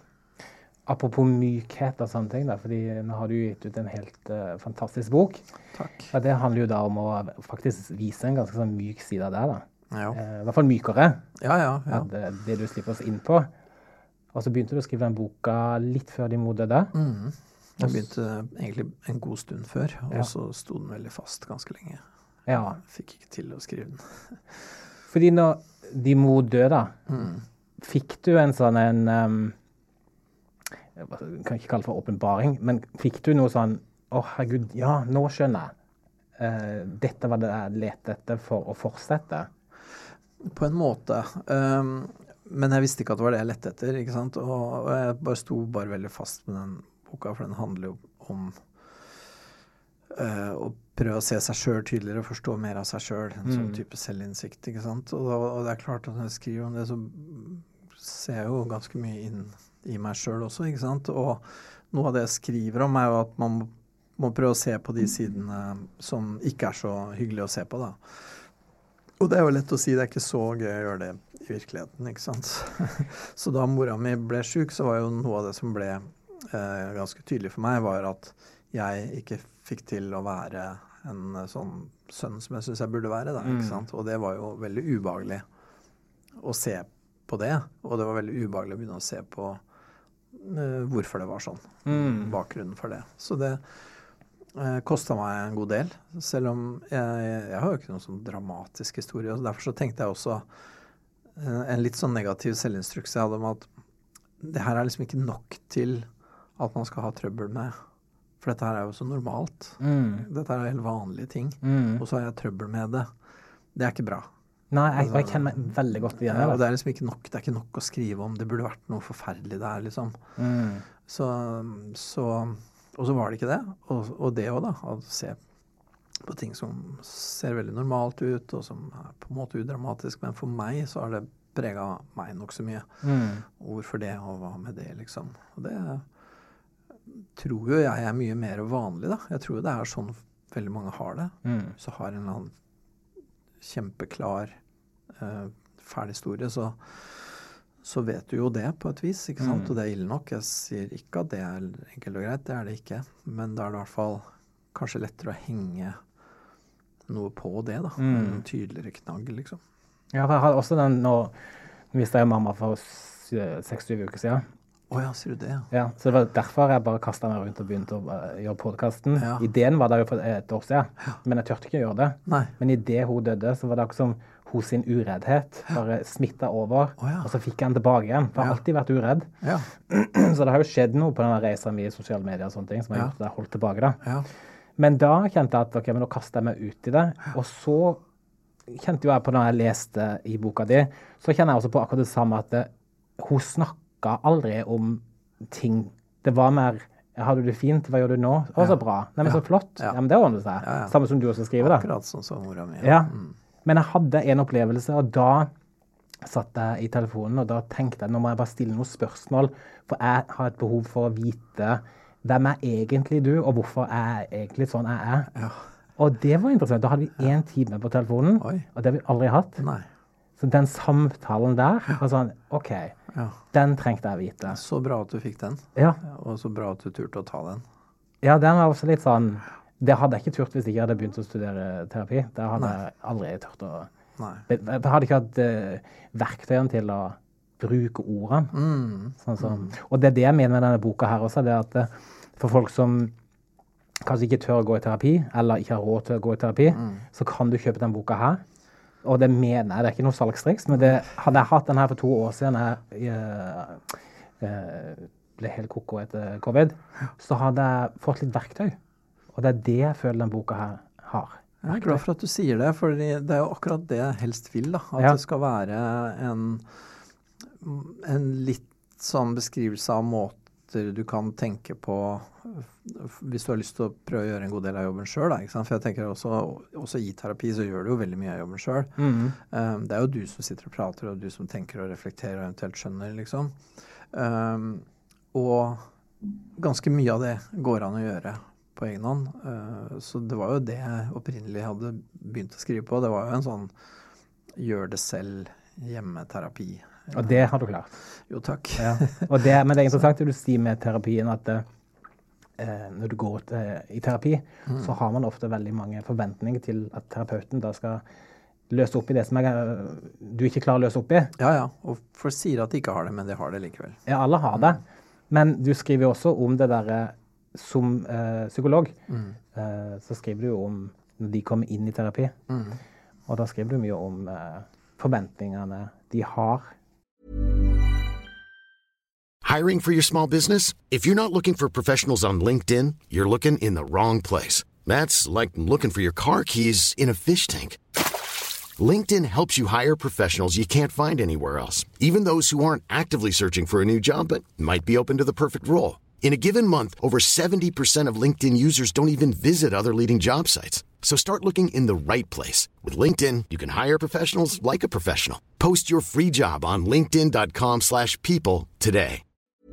apropos mykhet og sånne ting da, fordi nå har du gitt ut en helt uh, fantastisk bok. Takk. Og det handler jo da om å faktisk vise en ganske sånn myk side av det da. Ja, Eh, I hvert fall mykere. ja. ja, ja. Ja, det, det du slipper oss inn på. Og så begynte du å skrive den boka litt før din mor døde. Mm. Jeg begynte egentlig en god stund før, og Ja. så sto den veldig fast ganske lenge. Ja. Fikk ikke til å skrive den. Fordi når din mor døde da, Mm. fikk du en sånn en, um, jeg kan ikke kalle det for åpenbaring, men fikk du noe sånn, å herregud, ja, nå skjønner jeg. Eh, dette var det jeg lette etter for å fortsette. På en måte. Um, men jeg visste ikke at det var det jeg lette etter, ikke sant? Og, og jeg bare sto bare veldig fast med den boka, for den handler jo om uh, å prøve å se seg selv tydeligere, og forstå mer av seg selv, en sånn Mm. type selvinnsikt, ikke sant? Og, da- og det er klart at når jeg skriver om det, så ser jeg jo ganske mye inn i meg selv også, ikke sant? Og noe av det jeg skriver om er jo at man må, må prøve å se på de sidene som ikke er så hyggelig å se på, da. Og det er jo lett å si, det er ikke så gøy å gjøre det i virkeligheten, ikke sant? Så da mora mi ble syk, så var jo noe av det som ble eh, ganske tydelig for meg, var at jeg ikke fikk til å være en eh, sånn sønn som jeg synes jeg burde være, da, ikke sant? Og det var jo veldig ubehagelig å se på det, og det var veldig ubehagelig å begynne å se på eh, hvorfor det var sånn, Mm. bakgrunnen for det. Så det eh, kostet meg en god del, selv om jeg, jeg har jo ikke noen sånn dramatisk historie, og derfor så tenkte jeg også eh, en litt sånn negativ selvinstruks jeg hadde om at det her er liksom ikke nok til at man skal ha trøbbel med, for dette her er jo så normalt. Mm. Dette er helt vanlige ting, Mm. og så har jeg trøbbel med det. Det er ikke bra. Nei, jeg, jeg kjenner meg veldig godt igjen. Ja, og Ja, det er liksom ikke nok, det er ikke nok å skrive om. Det burde vært noe forferdelig der, liksom. mm. Så, så, og så var det ikke det. Og, og det også da, å se på ting som ser veldig normalt ut, og som er på en måte udramatisk, men for meg så har det preget meg nok så mye. Mm. Og hvorfor det, og hva med det, liksom. Og det tror jo jeg er mye mer vanlig, da. Jeg tror jo det er sånn veldig mange har det. Mm. Så har en eller annen kjempeklar eh, ferdig historie, så, så vet du jo det på et vis, ikke sant? Mm. Og det er ille nok. Jeg sier ikke at det er enkelt og greit, det er det ikke. Men da er det i hvert fall kanskje lettere å henge noe på det, da. Mm. En tydeligere knagg, liksom. Ja, for jeg har også den, nå mistet jeg mamma for seks-syv uker siden. Åja, sier du det? Ja, så det var derfor jeg bare kastet meg rundt og begynte å uh, gjøre podcasten. Ja. Ideen var der jo for et år siden, men jeg tørte ikke gjøre det. Nei. Men i det hun døde, så var det akkurat som hun sin ureddhet bare smittet over, Å, ja. og så fikk jeg den tilbake igjen. For jeg har Ja. alltid vært uredd. Ja, Så det har jo skjedd noe på denne reisen min i sosiale medier og sånne ting, som har Ja. gjort at jeg holdt tilbake da. ja. Men da kjente jeg at, ok, men nå kastet jeg meg ut i det. Og så kjente jo jeg på når jeg leste i boka di, så kjenner jeg også på akkurat det samme at det, hun snakket aldri om ting. Det var mer Har du det fint? Hva gjør du nå? Å, så bra. Nei, men så flott. Ja. Ja, men det ordner seg. Ja, ja. Samme som du også skriver, da. Akkurat sånn som mora mi. Ja. Mm. Men jeg hadde en opplevelse, og da satt jeg i telefonen, og da tenkte jeg, nå må jeg bare stille noen spørsmål, for jeg har et behov for å vite hvem er egentlig du, og hvorfor er jeg egentlig sånn jeg er. Ja. Og det var interessant. Da hadde vi en time på telefonen, Oi. Og det har vi aldri hatt. Nei. Så den samtalen der var sånn, ok, ja. Den trengte jeg vite. Så bra at du fikk den. Ja. Og så bra at du turte å ta den. Ja, den var også litt sånn, det hadde jeg ikke turt hvis jeg ikke hadde begynt å studere terapi. Det hadde Nei. Jeg aldri turt å... Nei. Jeg hadde ikke hatt uh, verktøyene til å bruke ordene. Mm. Sånn som, mm. Og det er det jeg mener med denne boka her også, det er at uh, for folk som kanskje ikke tør å gå i terapi, eller ikke har råd til å gå i terapi, mm. så kan du kjøpe den boka her. Og det mener jeg, det er ikke noe salgstriks, men det, hadde jeg hatt den her for to år siden jeg uh, uh, ble helt koko etter covid, så hadde jeg fått litt verktøy. Og det er det jeg føler den boka her har. Jeg er glad for at du sier det, for det er jo akkurat det jeg helst vil, da. At ja. Det skal være en, en litt sånn beskrivelse av måter du kan tenke på hvis du har lyst til å prøve å gjøre en god del av jobben selv, da, ikke sant? For jeg tenker også, også i terapi så gjør du jo veldig mye av jobben selv. Mm. Um, det er jo du som sitter og prater, og du som tenker og reflekterer og eventuelt skjønner, liksom. Um, og ganske mye av det går an å gjøre på egen hånd. Uh, så det var jo det jeg opprinnelig hadde begynt å skrive på. Det var jo en sånn gjør det selv hjemmeterapi. Og det har du klart. Jo, takk. Ja. Og det, men det er interessant det du sier med terapien at uh, når du går til, i terapi, mm. så har man ofte veldig mange forventninger til at terapeuten da skal løse opp i det som er, du ikke klarer å løse opp i. Ja, ja. Og folk sier at de ikke har det, men de har det likevel. Ja, alle har det. Men du skriver jo også om det der som uh, psykolog, mm. uh, så skriver du jo om når de kommer inn i terapi. Mm. Og da skriver du mye om uh, forventningene de har. Hiring for your small business? If you're not looking for professionals on LinkedIn, you're looking in the wrong place. That's like looking for your car keys in a fish tank. LinkedIn helps you hire professionals you can't find anywhere else, even those who aren't actively searching for a new job but might be open to the perfect role. In a given month, over seventy percent of LinkedIn users don't even visit other leading job sites. So start looking in the right place. With LinkedIn, you can hire professionals like a professional. Post your free job on linkedin dot com slash people today.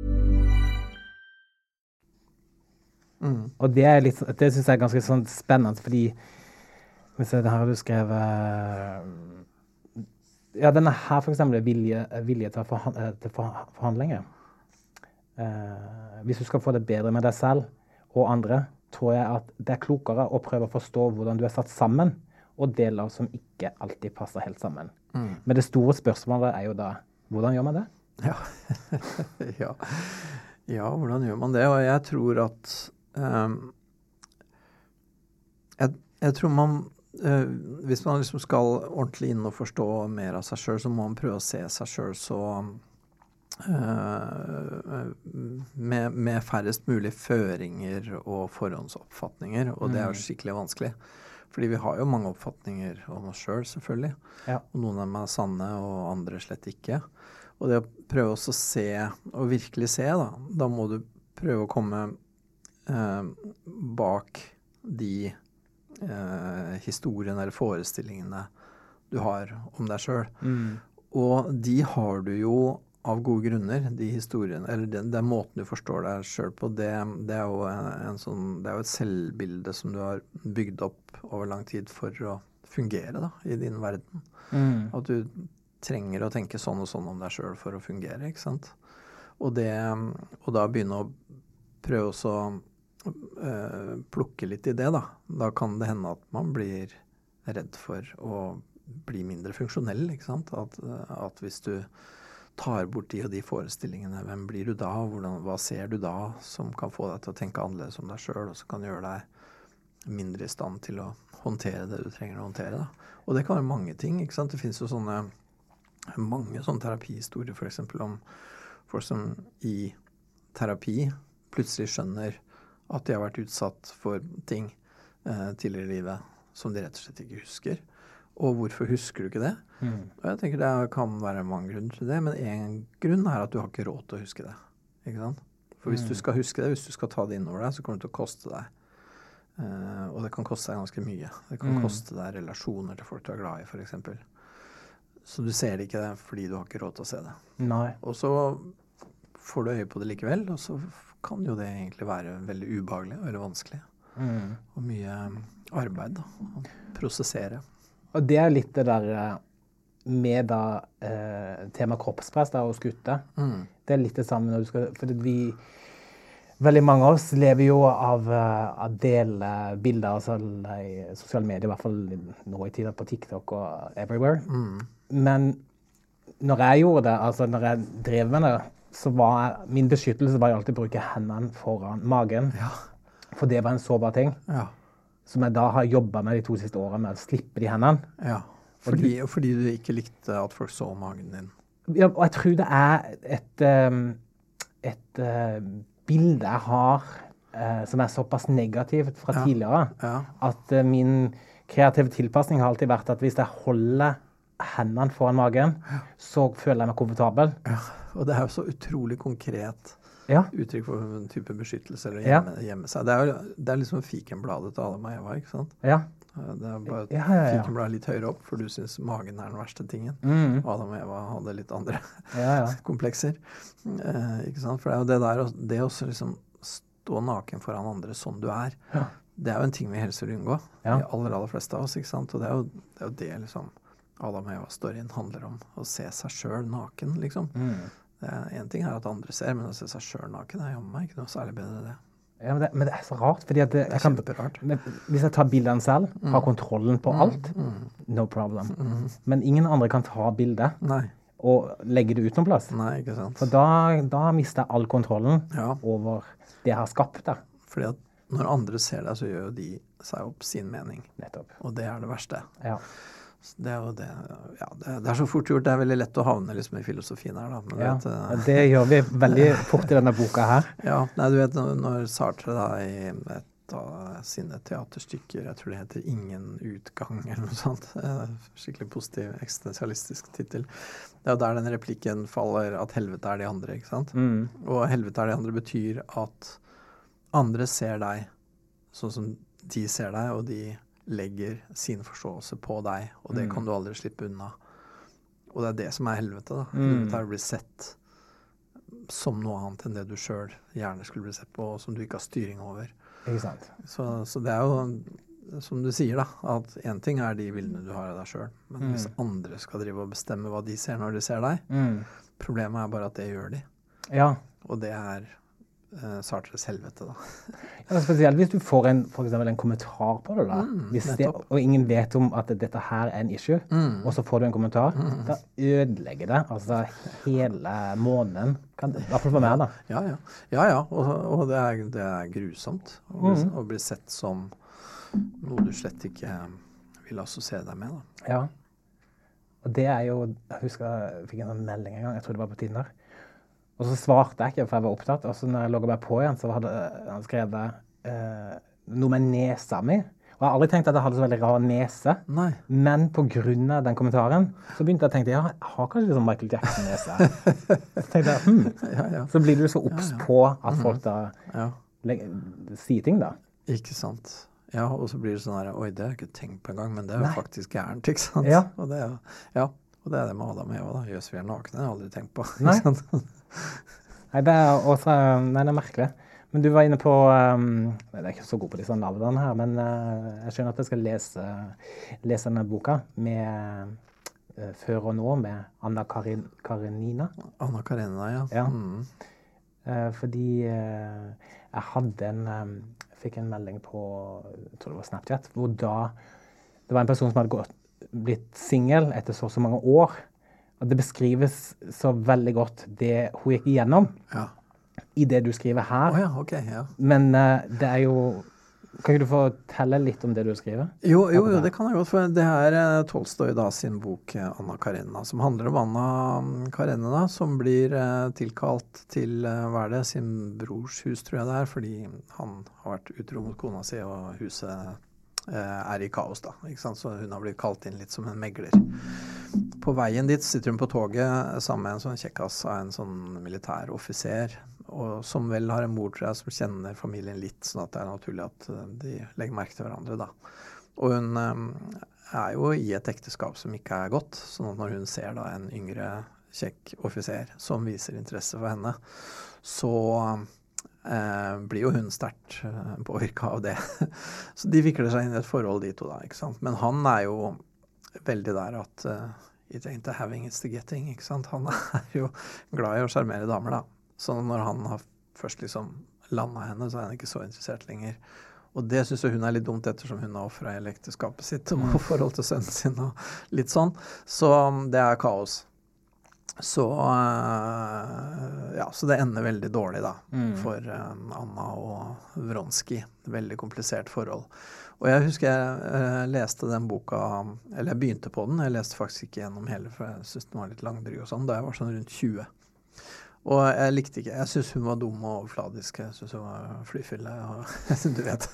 Mm. Og det, er litt, det synes jeg er ganske sånn spennende, fordi hvis det her har du skrevet ja, denne her for eksempel vilje, vilje til, forhan, til forhandlinger. Uh, hvis du skal få det bedre med deg selv og andre, tror jeg at det er klokere å prøve å forstå hvordan du er satt sammen, og deler som ikke alltid passer helt sammen. Mm. Men det store spørsmålet er jo da, hvordan gjør man det? Ja, ja. ja hvordan gjør man det? Og jeg tror at um, jeg, jeg tror man uh, hvis man liksom skal ordentlig inn og forstå mer av seg selv, så må man prøve å se seg selv så Uh, med, med færrest mulig føringer og forhåndsoppfatninger, og det er jo skikkelig vanskelig. Fordi vi har jo mange oppfatninger om oss selv, selvfølgelig. Ja. Og noen av dem er sanne, og andre slett ikke. Og det å prøve også å se, og virkelig se, da, da må du prøve å komme uh, bak de uh, historiene eller forestillingene du har om deg selv. Mm. Og de har du jo av gode grunner, de historiene, eller den, den måten du forstår deg selv på, det, det, er jo en, en sånn, det er jo et selvbilde som du har bygd opp over lang tid for å fungere da, i din verden. Mm. At du trenger å tenke sånn og sånn om deg selv for å fungere, ikke sant? Og, det, og da begynne å prøve også å øh, plukke litt i det, da. Da kan det hende at man blir redd for å bli mindre funksjonell, ikke sant? At, at hvis du tar bort de og de forestillingene, hvem blir du da, hvordan, hva ser du da som kan få deg til å tenke annerledes om deg selv, og som kan gjøre deg mindre i stand til å håndtere det du trenger å håndtere. Da. Og det kan være mange ting, ikke sant? Det finnes jo sånne, mange sånne terapihistorier, for eksempel om folk som i terapi plutselig skjønner at de har vært utsatt for ting eh, tidligere i livet som de rett og slett ikke husker. Og hvorfor husker du ikke det? Mm. Og jeg tenker det kan være mange grunner til det, men en grunn er at du har ikke råd til å huske det. Ikke sant? For hvis mm. du skal huske det, hvis du skal ta det innover deg, så kommer det til å koste deg. Uh, og det kan koste deg ganske mye. Det kan mm. koste deg relasjoner til folk du er glad i, for eksempel. Så du ser det ikke det fordi du har ikke råd til å se det. Nei. Og så får du øye på det likevel, og så kan jo det egentlig være veldig ubehagelig, veldig vanskelig. Mm. Og mye arbeid da, å prosessere. Og det er litt det der med da eh, tema kroppspress da, og skutte. Mm. Det er litt det samme når du skal, fordi vi veldig mange av oss lever jo av å dele bilder altså, i sosiale medier, i hvert fall nå i tiden på TikTok og everywhere. Mm. Men når jeg gjorde det, altså når jeg drev med det, så var min beskyttelse var jo alltid å bruke hendene foran magen. Ja. For det var en sårbar ting. Ja. Som jeg da har jobbet med de to siste årene med å slippe de hendene. Ja, fordi, og fordi du ikke likte at folk så magen din. Ja, og jeg tror det er et, um, et uh, bilde jeg har uh, som er såpass negativt fra ja. tidligere, ja. at uh, min kreative tilpasning har alltid vært at hvis jeg holder hendene foran magen, ja. så føler jeg meg komfortabel. Ja. Og det er jo så utrolig konkret ja. uttrykk for en type beskyttelse eller gjemme, ja. gjemme seg. Det er jo det er liksom fikenbladet til Adam og Eva, ikke sant? Ja. Det er bare ja, ja, ja. fikenbladet litt høyere opp, for du synes magen er den verste tingen. Mm. Og Adam og Eva hadde litt andre ja, ja. komplekser. Eh, ikke sant? For det er jo det der, det å liksom stå naken foran andre sånn du er, ja. det er jo en ting vi helst vil unngå. Ja. De aller, aller fleste av oss, ikke sant? Og det er jo det, er jo det liksom Adam og Eva-storyen handler om å se seg selv naken, liksom. Mm. Det er, en ting er at andre ser, men å se seg selv naken er jo meg ikke noe særlig bedre det. Ja, men det, men det er så rart, fordi at det, det er kjemperart. Hvis jeg tar bildene selv, mm. har kontrollen på mm. alt, mm. no problem. Mm. Men ingen andre kan ta bildet Nei. og legge det ut noen plass. Nei, ikke sant. For da, da mister jeg all kontrollen ja. over det jeg har skapt der. Fordi at når andre ser deg, så gjør jo de seg opp sin mening. Nettopp. Og det er det verste. Ja. Det er jo det, ja, det, det er så fort gjort, det er veldig lett å havne liksom i filosofien her da. Men ja, vet, uh, det gjør vi veldig fort i denne boka her. Ja, nei, du vet når Sartre da i et av sine teaterstykker, jeg tror det heter Ingen utgang eller noe sånt, skikkelig positiv, eksistensialistisk titel. Det er jo der den replikken faller at helvete er de andre, ikke sant? Mm. Og helvete er de andre betyr at andre ser deg sånn som de ser deg, og de legger sin forståelse på deg, og det mm. kan du aldri slippe unna. Og det er det som er helvete da. Mm. Helvete er å bli sett som noe annet enn det du selv gjerne skulle bli sett på, og som du ikke har styring over. Ikke sant. Så, så det er jo, som du sier da, at en ting er de bildene du har av deg selv, men mm. hvis andre skal drive og bestemme hva de ser når de ser deg, mm. problemet er bare at det gjør de. Ja. Og det er Uh, Sartres helvete da. Ja, spesielt hvis du får en, for eksempel en kommentar på det da, mm, hvis det, og ingen vet om at dette her er en issue, mm. og så får du en kommentar, mm. da ødelegger det, altså hele måneden, kan, i hvert fall for meg da. Ja, ja, ja, ja. Og, og det, er, det er grusomt å bli, mm. å bli sett som noe du slett ikke vil assosiere deg med da. Ja, og det er jo, jeg husker jeg fikk en melding en gang, jeg tror det var på Tinder, og så svarte jeg ikke, for jeg var opptatt. Og så når jeg logget meg på igjen, så hadde han skrevet eh, noe med nesa mi. Og jeg har aldri tenkt at jeg hadde så veldig rar nese. Nei. Men på grunn av den kommentaren, så begynte jeg å tenke, ja, jeg har kanskje liksom Michael Jackson-nese. Så tenkte jeg, hm. Ja, ja. Så blir du så obs ja, ja. på at folk da ja. sier ting da. Ikke sant. Ja, og så blir det sånn her, oi, det har jeg ikke tenkt på en gang, men det er jo faktisk gærent, ikke sant? Ja. Og det er, ja. Og det er det med Adam og Eva da. Jøss, vi er nakne, det har jeg aldri tenkt på. Nei. Nei, det er også, nei, det er merkelig. Men du var inne på, um, jeg er ikke så god på disse navnene her, men uh, jeg skjønner at jeg skal lese, lese denne boka med uh, Før og nå med Anna Karin, Karenina. Anna Karenina, ja. Ja. Mm. Uh, fordi uh, jeg hadde en, um, fikk en melding på, jeg tror det var Snapchat, hvor da, det var en person som hadde gått, blitt single etter så så mange år. Og det beskrives så veldig godt det hun gikk igjennom ja. i det du skriver her. Oh ja, ok, ja. Men uh, det er jo... Kan ikke du fortelle litt om det du skriver? Jo, jo, jo det kan jeg godt, for det er uh, Tolstoy da sin bok Anna Karenina, som handler om Anna Karenina, som blir uh, tilkalt til, uh, hva er det, sin brors hus, tror jeg det er, fordi han har vært utro mot kona si, og huset er i kaos da, ikke sant? Så hun har blitt kalt inn litt som en megler på veien dit sitter hun på toget sammen med en sånn kjekkas av en sånn militær offiser, og som vel har en mor, tror jeg, som kjenner familien litt, sånn at det er naturlig at de legger merke til hverandre da. Og hun eh, er jo i et ekteskap som ikke er godt, sånn at når hun ser da en yngre kjekk offiser som viser interesse for henne, så eh, blir jo hun sterkt eh, påvirket av det. Så de vikler seg inn i et forhold de to da, ikke sant? Men han er jo veldig der at uh, it ain't the having, it's the getting, ikke sant? Han er jo glad i å skjermere damer da. Så når han har først liksom landet henne, så er han ikke så interessert lenger. Og det synes hun er litt dumt ettersom hun har offret hele ekteskapet sitt og forhold til sønnen sin og litt sånn. Så det er kaos. Så, uh, ja, så det ender veldig dårlig da, mm. for um, Anna og Vronsky. Veldig komplisert forhold. Og jeg husker jeg uh, leste den boka, eller jeg begynte på den, jeg leste faktisk ikke gjennom hele, for jeg synes den var litt langdryg og sånn, da jeg var sånn rundt tjue. Og jeg likte ikke, jeg synes hun var dum og overfladisk, jeg synes hun var flyfylle, og du vet.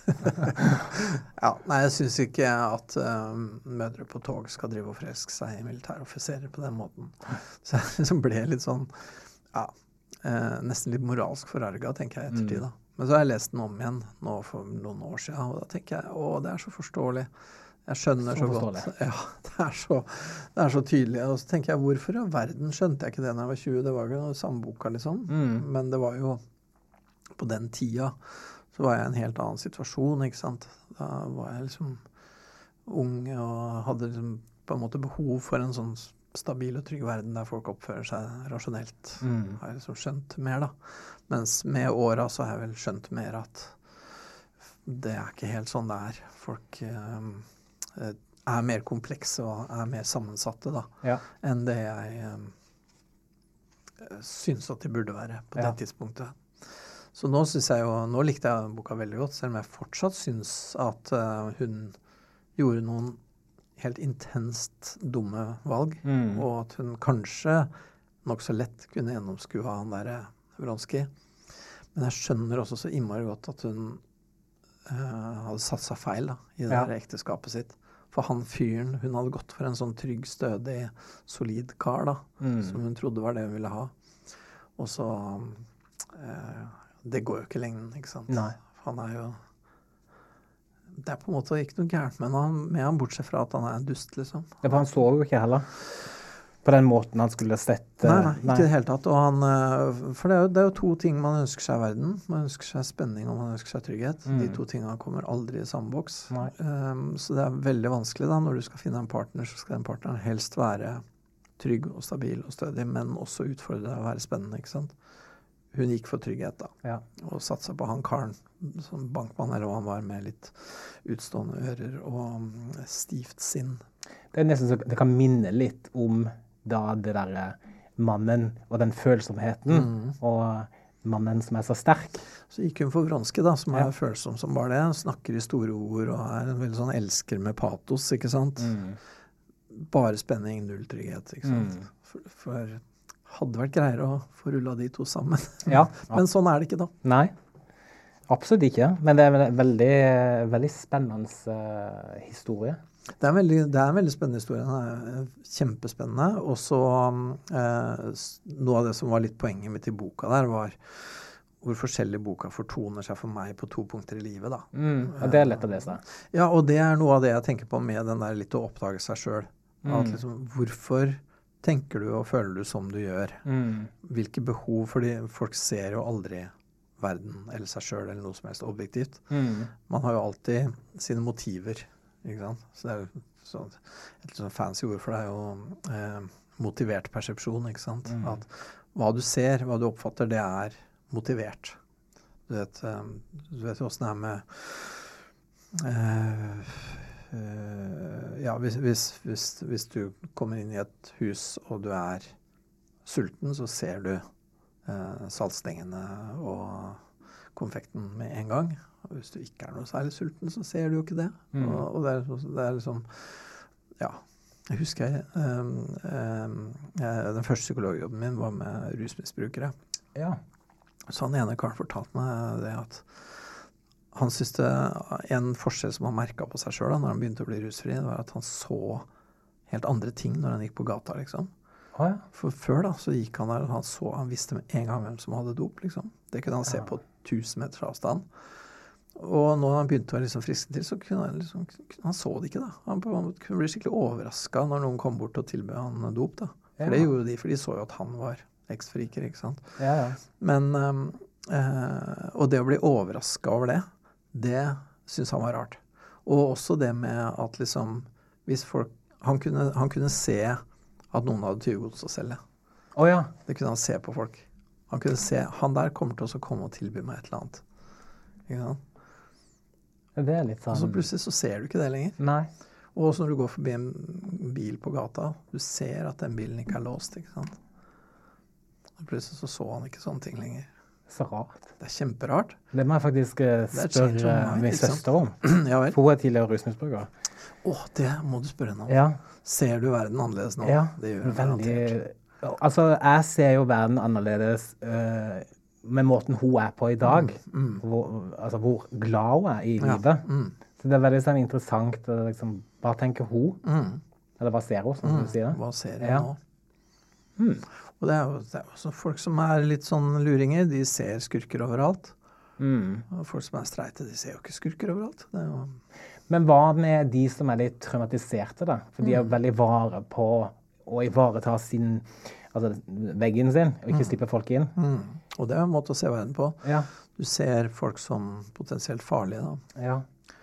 Ja, nei, jeg synes ikke at um, mødre på tog skal drive og forelske seg i militæroffiserer på den måten. Så jeg liksom ble litt sånn, ja, uh, nesten litt moralsk forarget, tenker jeg ettertid da. Men så har jeg lest den om igjen nå for noen år siden, og da tenker jeg, å, det er så forståelig. Jeg skjønner så, så godt. Ja, det er så, det er så tydelig. Og så tenker jeg, hvorfor i verden skjønte jeg ikke det når jeg var tjue? Det var jo noe samme boka, liksom. Mm. Men det var jo, på den tida, så var jeg i en helt annen situasjon, ikke sant? Da var jeg liksom ung og hadde liksom på en måte behov for en sånn stabil og trygg verden der folk oppfører seg rasjonelt. Mm. Har jeg liksom skjønt mer da. Mens med åra så har jeg vel skjønt mer at det er ikke helt sånn det er. Folk eh, er mer komplekse og er mer sammensatte da, ja. Enn det jeg eh, synes at de burde være på ja. Det tidspunktet. Så nå synes jeg jo, nå likte jeg boka veldig godt, selv om jeg fortsatt synes at uh, hun gjorde noen helt intenst dumme valg, mm. og at hun kanskje nok så lett kunne gjennomskue han der Vronsky. Men jeg skjønner også så innmari godt at hun uh, hadde satt seg feil da, i det ja. Der ekteskapet sitt. For han fyren, hun hadde gått for en sånn trygg, stødig, solid kar da, mm. som hun trodde var det hun ville ha. Og så, uh, det går jo ikke lenge, ikke sant? Nei. Han er jo, det er på en måte ikke noe gærent med han, med han bortsett fra at han er en dust, liksom. Ja, for han så jo ikke heller på den måten han skulle sett. Nei, nei, ikke i det hele tatt. Og han, for det er, jo, det er jo to ting man ønsker seg i verden. Man ønsker seg spenning og man ønsker seg trygghet. Mm. De to tingene kommer aldri i samme boks. Um, så det er veldig vanskelig da, når du skal finne en partner, så skal den partneren helst være trygg og stabil og stødig, men også utfordre deg å være spennende, ikke sant? Hun gikk for trygghet da, ja. Og satte seg på han Karen, som bankmann, eller hva han var, med litt utstående ører og stivt sinn. Det er nesten så det kan minne litt om da det der mannen og den følsomheten, mm. og mannen som er så sterk. Så gikk hun for Vronsky da, som er ja. Følsom som bare det, snakker i store ord og er en veldig sånn elsker med patos, ikke sant? Mm. Bare spenning, null trygghet, ikke sant? Mm. For, for hadde vært greier å få rullet de to sammen. Ja, men sånn er det ikke da. Nei, absolutt ikke. Men det er en veldig, veldig spennende uh, historie. Det er, veldig, det er en veldig spennende historie. Den er kjempespennende. Og så uh, noe av det som var litt poenget mitt i boka der var hvor forskjellig boka fortoner seg for meg på to punkter i livet da. Mm, ja, det er lett å lese. Uh, ja, og det er noe av det jeg tenker på med den der litt å oppdage seg selv. Mm. At liksom, hvorfor tenker du og føler du som du gjør? Mm. Hvilke behov, fordi folk ser jo aldri verden eller seg selv eller noe som helst objektivt. Mm. Man har jo alltid sine motiver, ikke sant? Så det er jo sånn, et sånn fancy ord for det er jo eh, motivert persepsjon, ikke sant? Mm. At hva du ser, hva du oppfatter, det er motivert. Du vet, eh, du vet jo hvordan det er med eh, Uh, ja, hvis, hvis, hvis, hvis du kommer inn i et hus og du er sulten, så ser du uh, saltstengene og konfekten med en gang. Og hvis du ikke er noe særlig sulten, så ser du jo ikke det. Mm. Og, og det, er, det er liksom, ja, jeg husker jeg, um, um, jeg, den første psykologjobben min var med rusmisbrukere. Ja. Så han ene karen fortalte meg det at han synes det, en forskjell som han merket på seg selv da, når han begynte å bli rusfri, det var at han så helt andre ting når han gikk på gata, liksom. Å ja. For før da, så gikk han der, og han så, han visste med en gang hvem som hadde dop, liksom. Det kunne han se Ja. på tusen meters avstand. Og når han begynte å liksom friske til, så kunne han liksom, han så det ikke da. Han kunne bli skikkelig overrasket når noen kom bort og tilbød han dop da. For Ja. det gjorde de, for de så jo at han var eksfriker, ikke sant? Ja, ja. Men, um, eh, og det å bli overrasket over det, det synes han var rart. Og også det med at liksom, hvis folk, han kunne, han kunne se at noen hadde tyvegods å selge. Å ja. Det kunne han se på folk. Han kunne se, han der kommer til å komme og tilby meg et eller annet. Ikke sant? Det er litt sånn... Og så plutselig så ser du ikke det lenger. Nei. Og også når du går forbi en bil på gata, du ser at den bilen ikke er låst, ikke sant? Og plutselig så så han ikke sånne ting lenger. Så rart. Det er kjemperart. Det må jeg faktisk uh, Det er change spørre of mind, min ikke sant? søster om. Ja vel. For hun er tidligere rusmisbruker. Åh, det må du spørre henne om. Ja. Ser du verden annerledes nå? Ja. Det gjør jeg Veldig... garantert. Altså, jeg ser jo verden annerledes uh, med måten hun er på i dag. Mm, mm. Hvor, altså, hvor glad hun er i Ja, livet. mm. Så det er veldig sånn interessant å liksom, bare tenke hun. Mm. Eller hva ser hun, som Mm. du sier det? Hva ser jeg Ja. nå? Mm. Og det er jo det er jo også folk som er litt sånn luringer, de ser skurker overalt. Mm. Og folk som er streite, de ser jo ikke skurker overalt. Det er jo... Men hva med de som er litt traumatiserte da? For de er jo veldig vare på å ivareta sin, altså veggen sin, og ikke slippe folk inn. Mm. Og det er en måte å se verden på. Ja. Du ser folk som potensielt farlige da. Ja.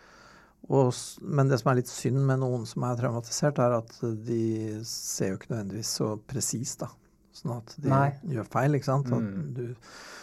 Og, s- men det som er litt synd med noen som er traumatisert, er at de ser jo ikke nødvendigvis så presis da. Sånn at de Nei. gjør feil, ikke sant? At Mm. du,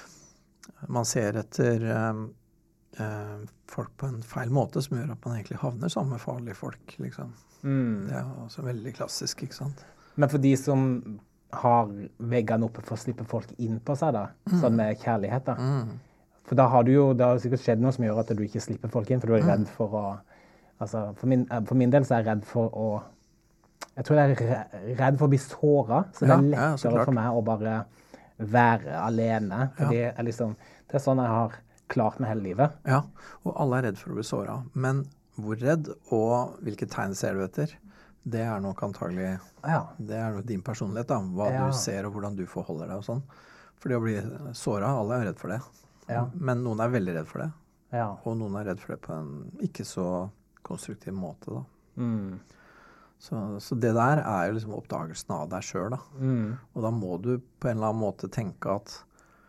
man ser etter eh, eh, folk på en feil måte som gjør at man egentlig havner sammen med farlige folk, liksom. Mm. Det er jo også veldig klassisk, ikke sant? Men for de som har veggene oppe for å slippe folk inn på seg da, sånn med kjærlighet da. Mm. For da har du jo, det har sikkert skjedd noe som gjør at du ikke slipper folk inn, for du er redd for å, altså for min, eh, for min del så er jeg redd for å, jeg tror jeg er re- redd for å bli såret, så det Ja, er ja, så lettere klart. for meg å bare være alene, for det er liksom, det er sånn jeg har klart meg hele livet. Ja, og alle er redd for å bli såret. Men hvor redd og hvilke tegn ser du etter, det er nok antagelig, Ja. det er nok din personlighet da, hva Ja. du ser og hvordan du forholder deg og sånn. For det å bli såret, alle er redd for det. Ja. Men noen er veldig redd for det, Ja. og noen er redd for det på en ikke så konstruktiv måte da. Mm. Så, så det der er jo liksom oppdagelsen av deg selv da. Mm. Og da må du på en eller annen måte tenke at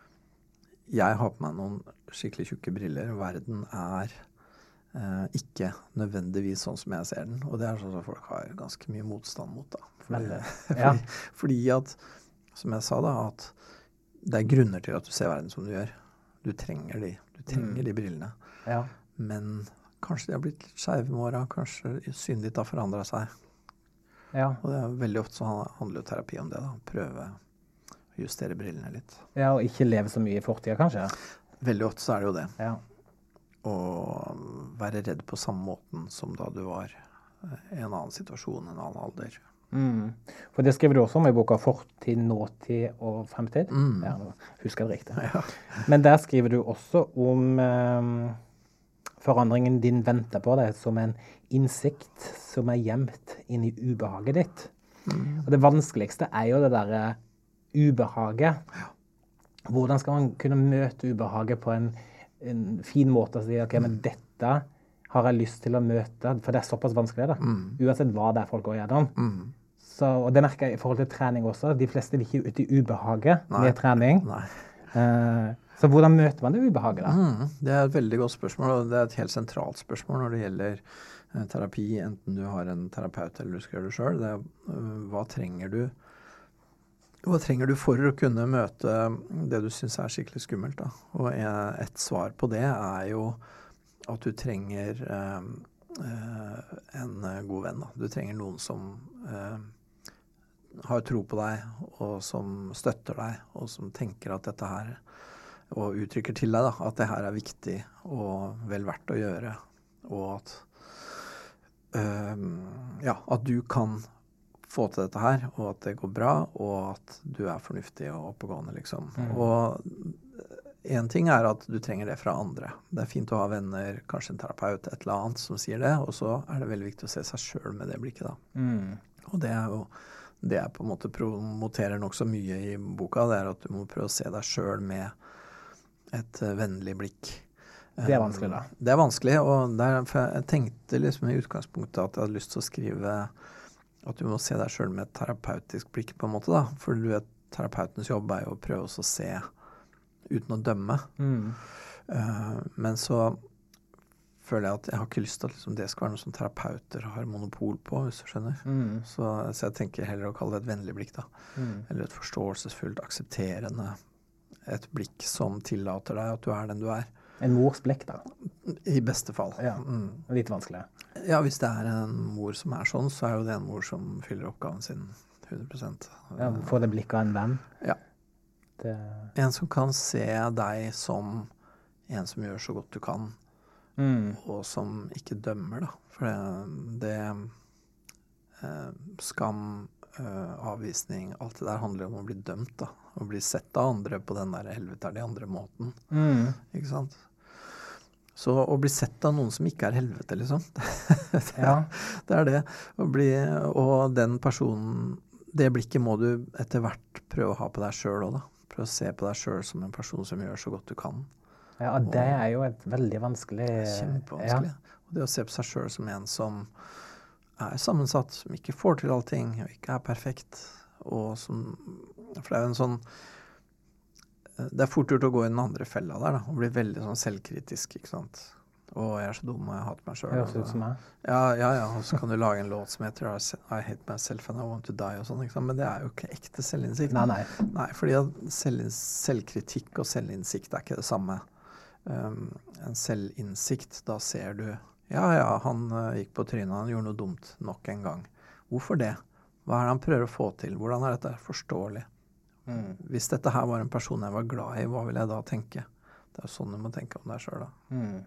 jeg har på meg noen skikkelig tjukke briller. Verden er eh, ikke nødvendigvis sånn som jeg ser den. Og det er sånn at folk har ganske mye motstand mot da. Fordi, Veldig. Ja. fordi, fordi at, som jeg sa da, at det er grunner til at du ser verden som du gjør. Du trenger de. Du trenger Mm. de brillene. Ja. Men kanskje de har blitt litt skeive med åra. Kanskje synet ditt har forandret seg. Ja. Og det er veldig ofte så handler jo terapi om det da. Prøve å justere brillene litt. Ja, og ikke leve så mye i fortida, kanskje. Veldig ofte så er det jo det. Ja. Å være redd på samme måten som da du var eh, i en annen situasjon, en annen alder. Mm. For det skriver du også om i boka Fortid, nåtid og fremtid. Mm. Ja, nå husker jeg det riktig. Ja. Men der skriver du også om eh, forandringen din venter på deg som en innsikt som er gjemt inn i ubehaget ditt. Mm. Og det vanskeligste er jo det derre ubehaget. Hvordan skal man kunne møte ubehaget på en, en fin måte og si, ok, men dette har jeg lyst til å møte, for det er såpass vanskelig da. Mm. Uansett hva det er folk går gjennom. Mm. Så, og det merker jeg i forhold til trening også. De fleste vil ikke ut i ubehaget Nei. med trening. Nei. Eh, så hvordan møter man det ubehaget da? Mm. Det er et veldig godt spørsmål, og det er et helt sentralt spørsmål når det gjelder eh, terapi, enten du har en terapeut eller du skal gjøre det selv. Det er, øh, hva trenger du? Hva trenger du for å kunne møte det du synes er skikkelig skummelt da? Og en- et svar på det er jo at du trenger eh, eh, en eh, god venn da. Du trenger noen som eh, har tro på deg, og som støtter deg, og som tenker at dette her, og uttrykker til deg da, at det her er viktig og vel verdt å gjøre, og at, eh, ja, at du kan få til dette her, og at det går bra, og at du er fornuftig og oppegående, liksom. Mm. Og en ting er at du trenger det fra andre. Det er fint å ha venner, kanskje en terapeut, et eller annet som sier det, og så er det veldig viktig å se seg selv med det blikket da. Mm. Og det er jo det jeg på en måte promoterer nok så mye i boka, det er at du må prøve å se deg selv med et uh, vennlig blikk. Det er vanskelig da. Det er vanskelig, og der, for jeg tenkte liksom i utgangspunktet at jeg hadde lyst til å skrive at du må se deg selv med et terapeutisk blikk på en måte da, for du vet, terapeutens jobb er jo å prøve å se uten å dømme. Mm. Uh, men så føler jeg at jeg har ikke lyst til at liksom, det skal være noe som terapeuter har monopol på, hvis du skjønner. Mm. Så, så jeg tenker heller å kalle det et vennlig blikk da. Mm. Eller et forståelsesfullt, aksepterende, et blikk som tillater deg at du er den du er. En mors blikk da? I beste fall. Ja, mm. Litt vanskelig. Ja, hvis det er en mor som er sånn, så er jo det en mor som fyller oppgaven sin hundre prosent. Ja, får det blikket av en venn? Ja. Det... En som kan se deg som en som gjør så godt du kan, mm. og som ikke dømmer da. For det, det eh, skam, eh, avvisning, alt det der handler om å bli dømt da. Å bli sett av andre på den der helvete er de andre måten. Mm. Ikke sant? Så å bli sett av noen som ikke er helvete, liksom. det, ja. det er det. Å bli, og den personen, det blikket må du etter hvert prøve å ha på deg selv også da. Prøve å se på deg selv som en person som gjør så godt du kan. Ja, og det er jo et veldig vanskelig... Kjempevanskelig. Ja. Og det å se på seg selv som en som er sammensatt, som ikke får til allting, og ikke er perfekt, og som... For det er jo en sånn... Det er fort gjort å gå i den andre fella der da, og bli veldig sånn selvkritisk, ikke sant? Og jeg er så dum, og jeg hater meg selv. Det høres ut som meg. Ja, ja, ja, og så kan du lage en låt som heter I hate myself and I want to die og sånn, ikke sant? Men det er jo ikke ekte selvinnsikt. Nei, nei. Nei, fordi at selv, selvkritikk og selvinnsikt er ikke det samme. Um, en selvinnsikt, da ser du, ja, ja, han uh, gikk på trynet, han gjorde noe dumt nok en gang. Hvorfor det? Hva er det han prøver å få til? Hvordan er dette forståelig? Mm. Hvis dette her var en person jeg var glad i, hva vil jeg da tenke? Det er jo sånn du må tenke om deg selv da. Mm.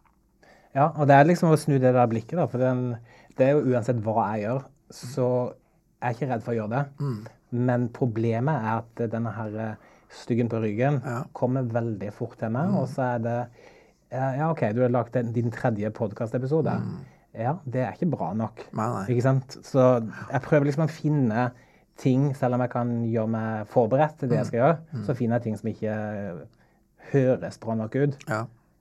Ja, og det er liksom å snu det der blikket da, for den, det er jo uansett hva jeg gjør, så jeg er ikke redd for å gjøre det. Mm. Men problemet er at denne her styggen på ryggen ja. kommer veldig fort til meg, mm. og så er det, ja ok, du har lagt din tredje podcast-episode. Mm. Ja, det er ikke bra nok. Nei, nei. Ikke sant? Så jeg prøver liksom å finne ting, selv om jeg kan gjøre meg forberedt til det jeg skal gjøre, mm. så finner jeg ting som ikke høres bra nok ut. Ja.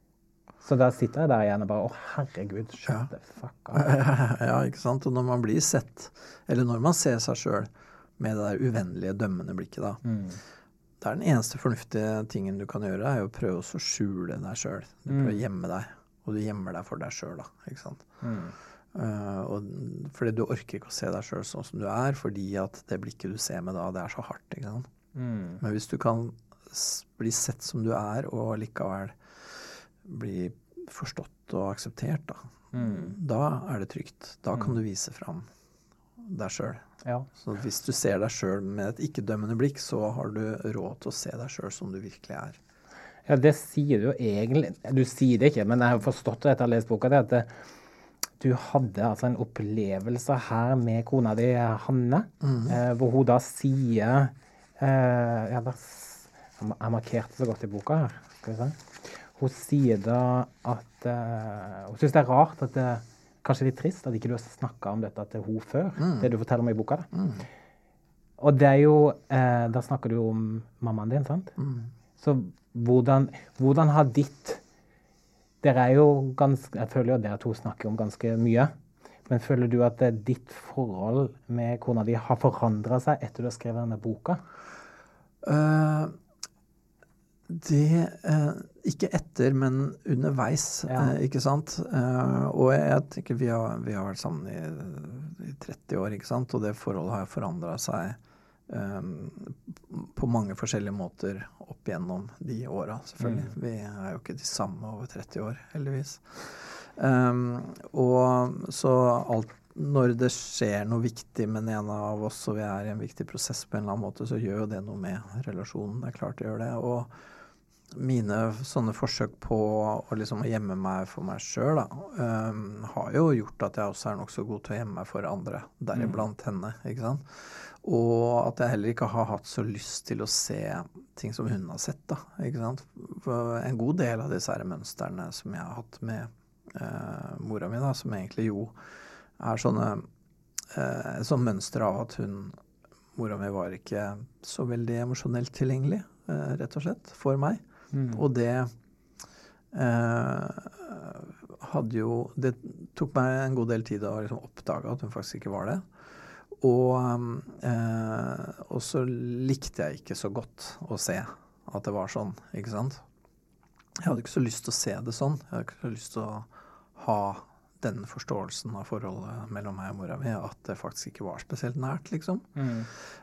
Så da sitter jeg der igjen og bare, å herregud, shut ja. the fuck up. Ja, ikke sant? Og når man blir sett, eller når man ser seg selv med det der uvennlige, dømmende blikket da, mm. det er den eneste fornuftige tingen du kan gjøre, er jo å prøve å skjule deg selv. Du prøver mm. å gjemme deg, og du gjemmer deg for deg selv da, ikke sant? Mm. Uh, og, fordi du orker ikke å se deg selv sånn som du er, fordi at det blikket du ser med da, det er så hardt, ikke sant? Mm. Men hvis du kan bli sett som du er, og likevel bli forstått og akseptert da, mm. da er det trygt. Da kan mm. du vise frem deg selv. Ja. Så hvis du ser deg selv med et ikke-dømmende blikk, så har du råd til å se deg selv som du virkelig er. Ja, det sier du jo egentlig. Du sier det ikke, men jeg har forstått det etter å ha lest boka, det at det, du hadde altså en opplevelse her med kona di, Hanne, mm. eh, hvor hun da sier, eh, ja, da, jeg markerte så godt i boka her, skal vi se. Hun sier da at uh, hun synes det er rart at det kanskje litt trist at ikke du har snakket om dette til hun før, mm. det du forteller meg i boka da. Mm. Og det er jo, uh, da snakker du om mammaen din, sant? Mm. Så hvordan, hvordan har ditt, dere er jo ganske, jeg føler jo dere to snakker om ganske mye, men føler du at ditt forhold med kona di har forandret seg etter du har skrevet denne boka? Uh... Det, eh, ikke etter, men underveis, ja. eh, ikke sant? Eh, og jeg tenker vi har, vi har vært sammen i, i tretti år, ikke sant? Og det forholdet har forandret seg eh, på mange forskjellige måter opp gjennom de årene, selvfølgelig. Mm. Vi er jo ikke de samme over tretti år, heldigvis. Um, og så alt, når det skjer noe viktig med den ene av oss, og vi er i en viktig prosess på en eller annen måte, så gjør jo det noe med relasjonen. Det er klart det gjør det, og mine sånne forsøk på å liksom gjemme meg for meg selv da, um, har jo gjort at jeg også er nok så god til å gjemme meg for andre, deriblant mm. henne, ikke sant? Og at jeg heller ikke har hatt så lyst til å se ting som hun har sett da, ikke sant? For en god del av disse her mønsterne som jeg har hatt med uh, mora mi da, som egentlig jo er sånne eh, et sånt mønster av at hun, mora mi var ikke så veldig emosjonelt tilgjengelig, eh, rett og slett, for meg. Mm. Og det eh, hadde jo, det tok meg en god del tid å liksom oppdage at hun faktisk ikke var det. Og, eh, og så likte jeg ikke så godt å se at det var sånn, ikke sant? Jeg hadde ikke så lyst til å se det sånn. Jeg hadde ikke så lyst til å ha den forståelsen av forholdet mellom meg og mora mi, at det faktisk ikke var spesielt nært, liksom. Mm.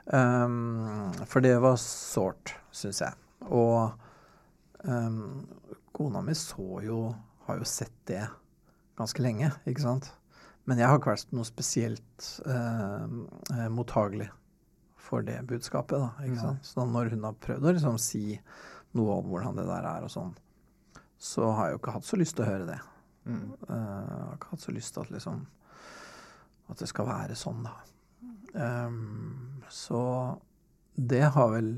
Um, for det var sårt, synes jeg. Og um, kona mi så jo, har jo sett det ganske lenge, ikke sant? Men jeg har ikke vært noe spesielt uh, mottagelig for det budskapet, da, ikke ja. sant? Så når hun har prøvd å liksom si noe om hvordan det der er og sånn, så har jeg jo ikke hatt så lyst til å høre det. Mm. Uh, jeg har ikke hatt så lyst til at liksom at det skal være sånn da. Um, så det har vel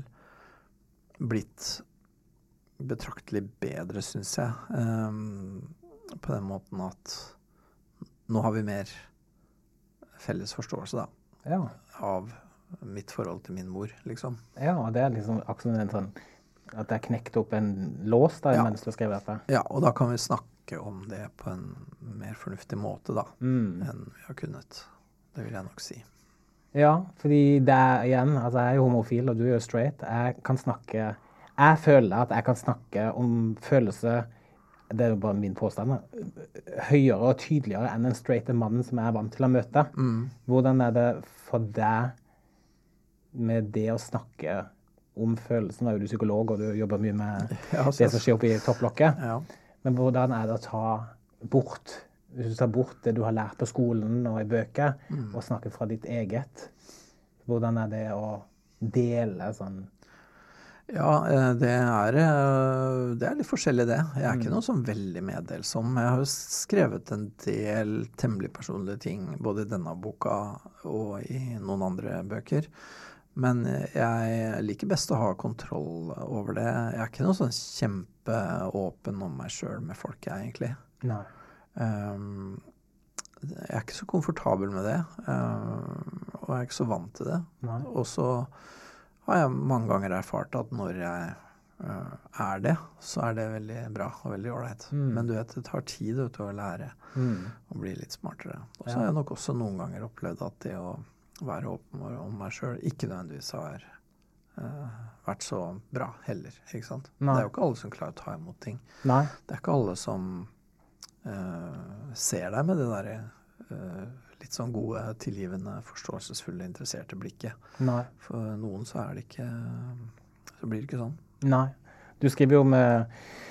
blitt betraktelig bedre, synes jeg, um, på den måten at nå har vi mer felles forståelse da, ja. av mitt forhold til min mor, liksom. Ja, det er liksom akkurat en sånn at det er knekt opp en lås da, ja. mens du har skrevet dette. Ja, og da kan vi snakke om det på en mer fornuftig måte da, mm. enn vi har kunnet. Det vil jeg nok si. Ja, fordi det er igjen, altså jeg er jo homofil og du er jo straight. Jeg kan snakke, jeg føler at jeg kan snakke om følelse, det er jo bare min påstand, høyere og tydeligere enn en straight mannen som jeg er vant til å møte. Mm. Hvordan er det for deg med det å snakke om følelsen? Nå er jo du psykolog, og du jobber mye med ja, det som skjer oppe i topplokket. Ja. Men hvordan er det å ta bort, hvis du tar bort det du har lært på skolen og i bøker, mm. og snakke fra ditt eget? Hvordan er det å dele sånn? Ja, det er, det er litt forskjellig det. Jeg er ikke noe sånn veldig meddelsom. Jeg har jo skrevet en del temmelig personlige ting, både i denne boka og i noen andre bøker. Men jeg liker best å ha kontroll over det. Jeg er ikke noe sånn kjempeåpen om meg selv med folk, jeg, egentlig. Nei. Um, jeg er ikke så komfortabel med det, um, og jeg er ikke så vant til det. Nei. Og så har jeg mange ganger erfart at når jeg uh, er det, så er det veldig bra og veldig ålreit. Mm. Men du vet, det tar tid til å lære mm. og bli litt smartere. Og så ja. har jeg nok også noen ganger opplevd at det å være åpen om meg selv ikke nødvendigvis har uh, vært så bra heller, ikke sant? Nei. Det er jo ikke alle som klarer å ta imot ting. Nei. Det er ikke alle som uh, ser deg med det der uh, litt sånn gode, tilgivende, forståelsesfulle, interesserte blikket. Nei. For noen så er det ikke, så blir det ikke sånn. Nei. Du skriver jo med,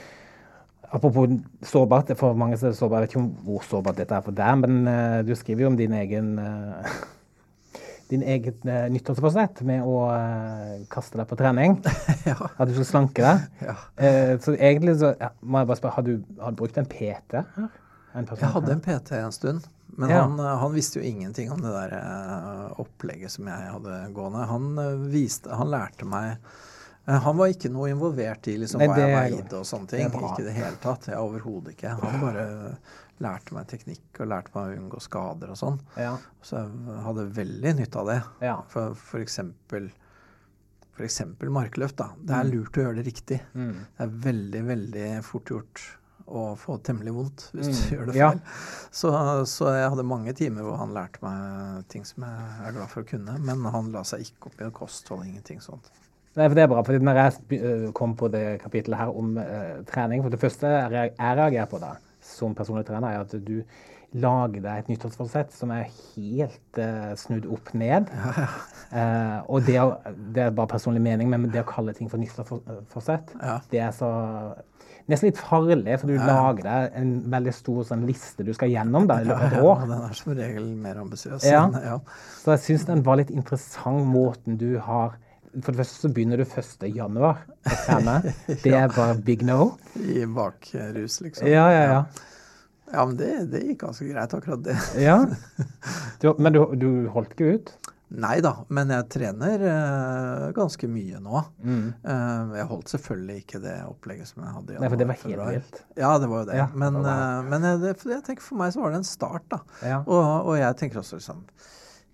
apropos sårbart, for mange så er det sårbart, jeg vet ikke om hvor sårbart dette er for deg, men uh, du skriver jo om din egen, uh, din egen uh, nyttårsforsett med å uh, kaste deg på trening. Ja. At du skal slanke deg. Ja. Uh, så egentlig så, ja, må jeg bare spørre, har du, har du brukt en P T her? En jeg hadde en P T en stund. Men ja. han, han visste jo ingenting om det der uh, opplegget som jeg hadde gående. Han uh, viste, han lærte meg, uh, han var ikke noe involvert i liksom, hva jeg veide og sånne ting. Det ikke det hele tatt, jeg overhodet ikke. Han bare lærte meg teknikk og lærte meg å unngå skader og sånn. Ja. Så jeg hadde veldig nytte av det. Ja. For, for eksempel, for eksempel markløft da. Det er lurt å gjøre det riktig. Mm. Det er veldig, veldig fort gjort og få temmelig vondt hvis du mm. gjør det feil. Ja. Så, så jeg hadde mange timer hvor han lærte meg ting som jeg er glad for å kunne, men han la seg ikke opp i kosthold, ingenting sånt. Nei, for det er bra, for når jeg kom på det kapitlet her om uh, trening, for det første jeg reagerer på da, som personlig trener, er at du lager deg et nyttårsforsett som er helt uh, snudd opp ned. Ja, ja. Uh, og det, det er bare personlig mening, men det å kalle ting for nyttårsforsett, ja. det er så nesten litt farlig, for du ja. lager deg en veldig stor sånn, liste du skal gjennom da, i løpet av et år. Ja, den er som regel mer ambisiøs. Ja. Ja. Så jeg synes den var litt interessant måten du har. For det første så begynner du første januar å trene. Det er bare big no. I bakrus, liksom. Ja, ja, ja. Ja, men det, det gikk ganske greit akkurat det. Ja, du, men du, du holdt ikke ut? Nei da, men jeg trener uh, ganske mye nå. Mm. Uh, jeg holdt selvfølgelig ikke det opplegget som jeg hadde i januar. Nei, for det var helt vilt. Ja, det var jo det. Ja, men det uh, men jeg, det, jeg tenker for meg så var det en start da. Ja. Og, og jeg tenker også liksom,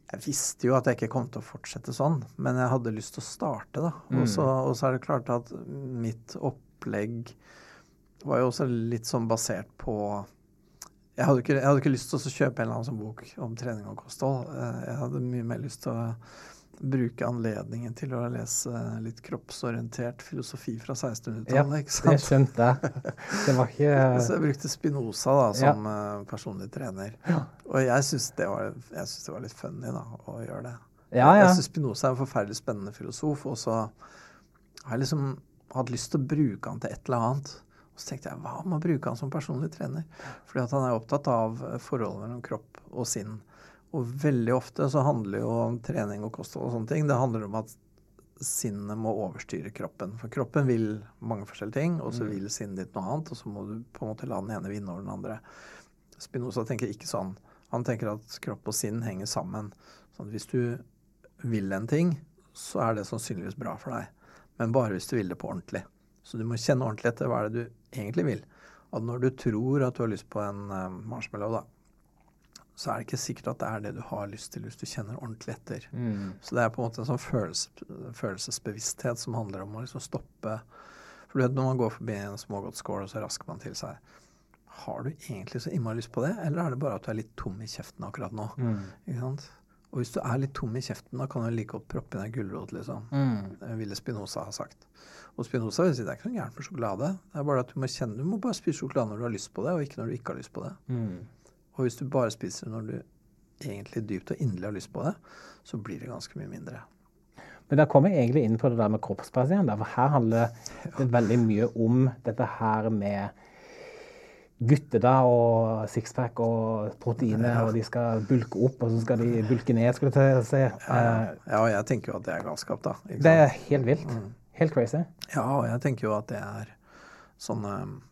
Jeg visste jo at jeg ikke kom til å fortsette sånn, men jeg hadde lyst til å starte da. Mm. Og, så, og så er det klart at mitt opplegg var jo også litt sånn basert på Jeg hadde ikke, jeg hadde ikke lyst til å kjøpe en eller annen sånn bok om trening og kosthold. Jeg hadde mye mer lyst til å bruke anledningen til å lese litt kroppsorientert filosofi fra sekstenhundretallet, ja, ikke sant? Det skjønte jeg. Det var ikke... Så jeg brukte Spinoza da, som ja. personlig trener. Ja. Og jeg synes det, var, jeg synes det var litt funny da, å gjøre det. Ja, ja. Jeg synes Spinoza er en forferdelig spennende filosof, og så har jeg liksom hatt lyst til å bruke han til et eller annet. Og så tenkte jeg, hva må jeg bruke han som personlig trener? Fordi at han er opptatt av forholdet mellom kropp og sinn. Og veldig ofte så handler jo om trening og kosthold og sånne ting. Det handler om at sinnet må overstyre kroppen. For kroppen vil mange forskjellige ting, og så vil sinnet ditt noe annet, og så må du på en måte la den ene vinne over den andre. Spinoza tenker ikke sånn. Han tenker at kropp og sinn henger sammen. Så hvis du vil en ting, så er det sannsynligvis bra for deg. Men bare hvis du vil det på ordentlig. Så du må kjenne ordentlig etter hva er det du egentlig vil. Og når du tror at du har lyst på en uh, marshmallow da, så er det ikke sikkert at det er det du har lyst til hvis du kjenner ordentlig etter. Mm. Så det er på en måte en sånn følelse, følelsesbevissthet som handler om å liksom stoppe. For du vet, når man går forbi en smågodtskål, og så rasker man til seg. Har du egentlig så innmari lyst på det, eller er det bare at du er litt tom i kjeften akkurat nå? Mm. Ikke sant? Og hvis du er litt tom i kjeften, da kan du like godt proppe inn en gulrot, liksom. Mm. Det ville Spinoza ha sagt. Og Spinoza vil si, det er ikke noe gærent med sjokolade. Det er bare at du må kjenne, du må bare spise sjokolade når du har lyst på det, og ikke når du ikke har lyst på det. Mm. Og hvis du bare spiser når du egentlig dypt og inderlig har lyst på det, så blir det ganske mye mindre. Men da kommer jeg egentlig inn på det der med kroppspress igjen, for her handler det veldig mye om dette her med gutter da, og sixpack og proteiner, ja. Og de skal bulke opp, og så skal de bulke ned, skulle jeg si. Ja, ja, og jeg tenker jo at det er galskap da. Ikke sant? Det er helt vilt. Mm. Helt crazy. Ja, og jeg tenker jo at det er sånn...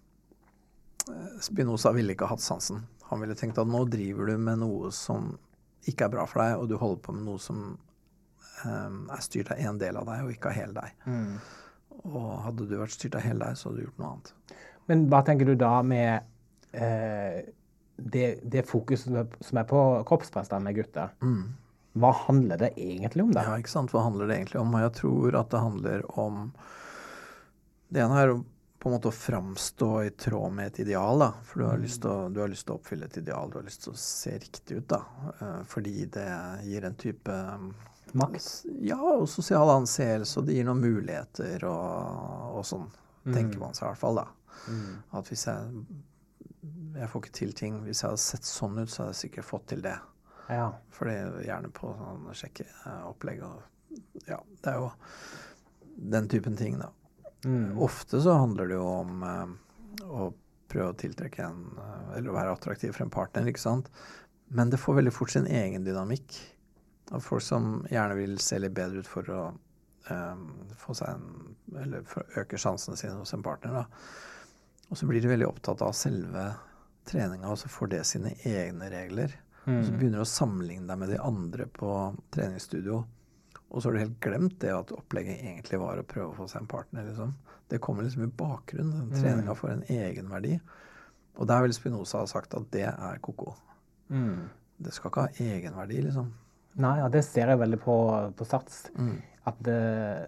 Spinoza ville ikke ha hatt sansen. Han ville tenkt at nå driver du med noe som ikke er bra for deg, og du holder på med noe som um, er styrt av en del av deg, og ikke av hele deg. Mm. Og hadde du vært styrt av hele deg, så hadde du gjort noe annet. Men hva tenker du da med eh, det, det fokuset som er på kroppspress da med gutter? Mm. Hva handler det egentlig om da? Ja, ikke sant? Hva handler det egentlig om? Og jeg tror at det handler om... Det ene er på en måte å framstå i tråd med et ideal da, for du har, lyst til å, du har lyst til å oppfylle et ideal, du har lyst til å se riktig ut da, fordi det gir en type makt, ja, og sosial anseelse, og det gir noen muligheter og, og sånn, mm. tenker man seg i hvert fall da, mm. at hvis jeg jeg får ikke til ting, hvis jeg hadde sett sånn ut, så hadde jeg sikkert fått til det, ja. For det er gjerne på sånn sjekkeopplegg, og ja, det er jo den typen ting da. Mm. Ofte så handler det jo om uh, å prøve å tiltrekke en, uh, eller å være attraktiv for en partner, ikke sant? Men det får veldig fort sin egen dynamikk av folk som gjerne vil se litt bedre ut for å um, få seg en, eller for å øke sjansene sine hos en partner da. Og så blir de veldig opptatt av selve treninga, og så får det sine egne regler. Mm. Og så begynner du å sammenligne deg med de andre på treningsstudio. Og så har du helt glemt det at opplegget egentlig var å prøve å få seg en partner, liksom. Det kommer liksom i bakgrunnen. Den treninga får en egen verdi. Og der vil Spinoza ha sagt at det er koko. Mm. Det skal ikke ha egen verdi, liksom. Nei, ja, det ser jeg veldig på, på Sats. Mm. At det,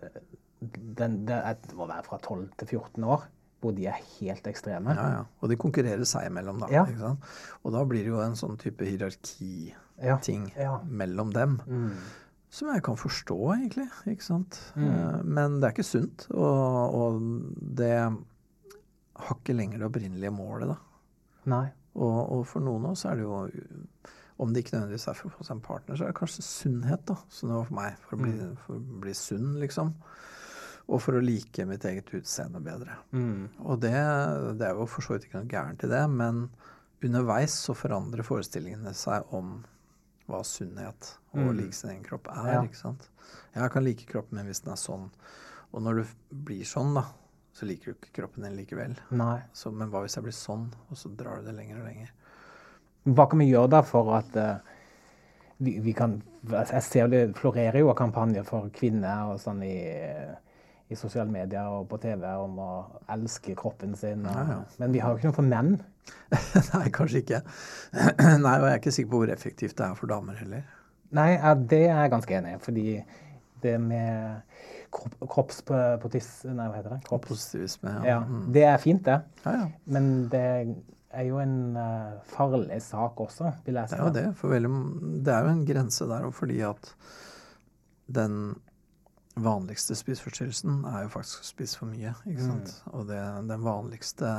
den, det, er, det må være fra tolv til fjorten år, hvor de er helt ekstreme. Ja, ja. Og de konkurrerer seg imellom da, ja. Ikke sant? Og da blir det jo en sånn type hierarki-ting ja. Ja. mellom dem. Mm. Som jeg kan forstå, egentlig, ikke sant? Mm. Men det er ikke sunt, og, og det har ikke lenger det opprinnelige målet, da. Nei. Og, og for noen av oss er det jo, om det ikke nødvendigvis er for å få seg en partner, så er det kanskje sunnhet, da. Så det var for meg, for å bli, mm. for å bli sunn, liksom. Og for å like mitt eget utseende bedre. Mm. Og det, det er jo for så vidt ikke noe gærent i det, men underveis så forandrer forestillingene seg om hva sunnhet og mm. like sin egen kropp er, ja. Ikke sant? Jeg kan like kroppen min hvis den er sånn. Og når du blir sånn da, så liker du ikke kroppen din likevel. Nei. Så, men hva hvis jeg blir sånn, og så drar du det lenger og lenger? Hva kan vi gjøre da for at uh, vi, vi kan, jeg ser det florerer jo kampanjer for kvinner og sånn i, i sosiale medier og på T V om å elske kroppen sin. Og, ja, ja. Men vi har jo ikke noe for menn. Nei, kanskje ikke. Nei, og jeg er ikke sikker på hvor effektivt det er for damer heller. Nei, ja, det er jeg ganske enig i, fordi det med kropp, kroppspositivisme, nei, hva heter det? Kropps, Positivisme, ja. ja, Mm. det er fint det, Ja, ja. men det er jo en uh, farlig sak også, vil jeg si. Det er jo det, for veldig, det er jo en grense der, og fordi at den vanligste spiseforstyrrelsen er jo faktisk å spise for mye, ikke sant? Mm. Og det, den vanligste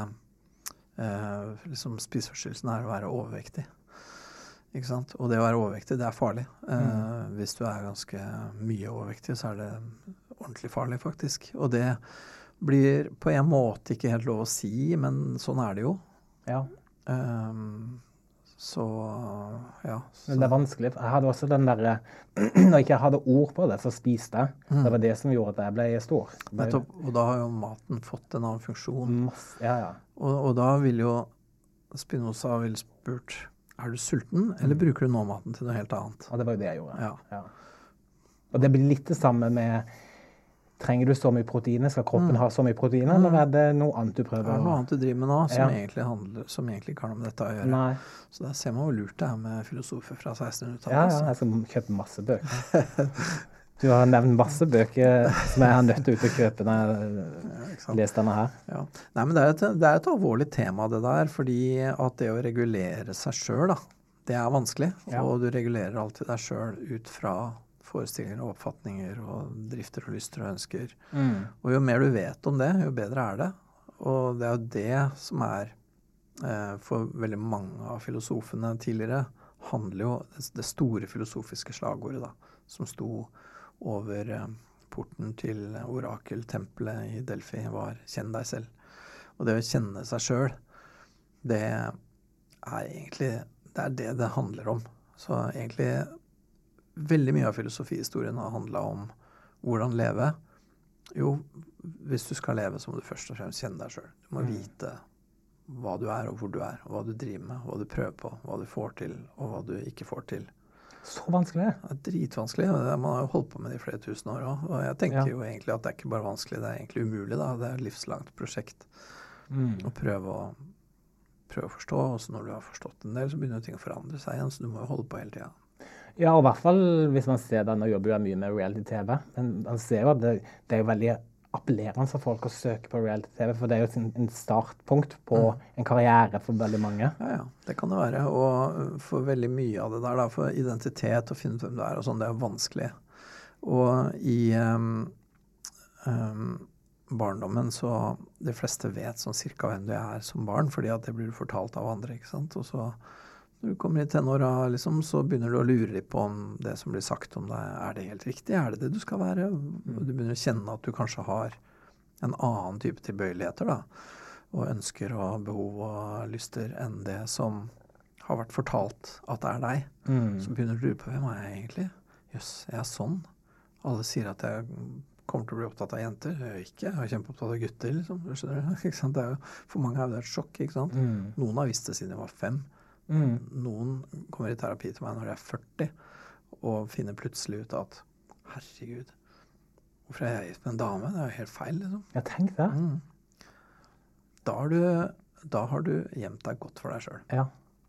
eh, liksom spiseforstyrrelsen er å være overvektig. Ikke sant? Og det å være overvektig, det er farlig. Eh, mm. Hvis du er ganske mye overvektig, så er det ordentlig farlig, faktisk. Og det blir på en måte ikke helt lov å si, men sånn er det jo. Ja. Um, så, ja. Så. Men det er vanskelig. Jeg hadde også den der, når jeg ikke hadde ord på det, så spiste jeg. Mm. Det var det som gjorde at jeg ble stor. Ble... Nettopp, og da har jo maten fått en annen funksjon. Masse, ja, ja. Og, og da vil jo Spinoza vil spurt, er du sulten, eller mm. bruker du nå maten til noe helt annet? Ja, det var jo det jeg gjorde. Ja. Ja. Og det blir litt det samme med, trenger du så mye proteiner? Skal kroppen mm. ha så mye proteiner, mm. eller er det noe annet du prøver? Det er noe annet du driver med nå, som, ja. egentlig, handler, som egentlig ikke har noe med dette å gjøre. Nei. Så der ser man hvor lurt det er med filosofer fra sekstenhundretallet. Ja, ja, jeg skal kjøpe masse bøker. Du har nevnt masse bøker som jeg har nødt til å kjøpe når jeg leser denne her. Ja. Nei, men det er, et, det er et alvorlig tema det der, fordi at det å regulere seg selv, da, det er vanskelig. Ja. Og du regulerer alltid deg selv ut fra forestillinger og oppfatninger og drifter og lyster og ønsker. Mm. Og jo mer du vet om det, jo bedre er det. Og det er jo det som er, eh, for veldig mange av filosofene tidligere, handler jo det store filosofiske slagordet da, som sto over eh, porten til orakeltempelet i Delphi var «Kjenn deg selv». Og det å kjenne seg selv, det er egentlig det er det det handler om. Så egentlig veldig mye av filosofihistorien har handlet om hvordan leve. Jo, hvis du skal leve, så må du først og fremst kjenne deg selv. Du må mm. vite hva du er og hvor du er, og hva du driver med, hva du prøver på, hva du får til og hva du ikke får til. Så vanskelig. Det er dritvanskelig. Man har jo holdt på med det i flere tusen år også. Og jeg tenker ja. jo egentlig at det er ikke bare vanskelig, det er egentlig umulig da. Det er et livslangt prosjekt mm. å prøve å, prøve å forstå. Og så når du har forstått en del, så begynner ting å forandre seg igjen, så du må jo holde på hele tiden. Ja, og i hvert fall hvis man ser det, nå jobber jeg mye med reality-T V, men man ser jo at det, det er jo veldig appellerende for folk å søke på reality-T V, for det er jo en startpunkt på mm. en karriere for veldig mange. Ja, ja, det kan det være. Og for veldig mye av det der, da, for identitet og finne ut hvem du er og sånn, det er vanskelig. Og i um, um, barndommen så de fleste vet sånn cirka hvem du er som barn, fordi at det blir fortalt av andre, ikke sant? Og så når du kommer i tenåra, liksom, så begynner du å lure litt på om det som blir sagt om deg, er det helt riktig? Er det det du skal være? Og du begynner å kjenne at du kanskje har en annen type tilbøyeligheter, da, og ønsker og behov og lyster enn det som har vært fortalt at det er deg. Mm. Så begynner du å lure på hvem er jeg egentlig? Jøss, jeg er sånn. Alle sier at jeg kommer til å bli opptatt av jenter. Jeg er ikke. Jeg er kjempeopptatt av gutter, liksom. Ikke sant? Det er jo, for mange er det et sjokk, ikke sant? Mm. Noen har visst det siden jeg var fem. Mm. Noen kommer i terapi til meg når de er førti og finner plutselig ut at herregud, hvorfor er jeg gift med en dame? Det er jo helt feil, liksom. Jeg tenkte det. Mm. Da, har du, da har du gjemt deg godt for deg selv. Ja.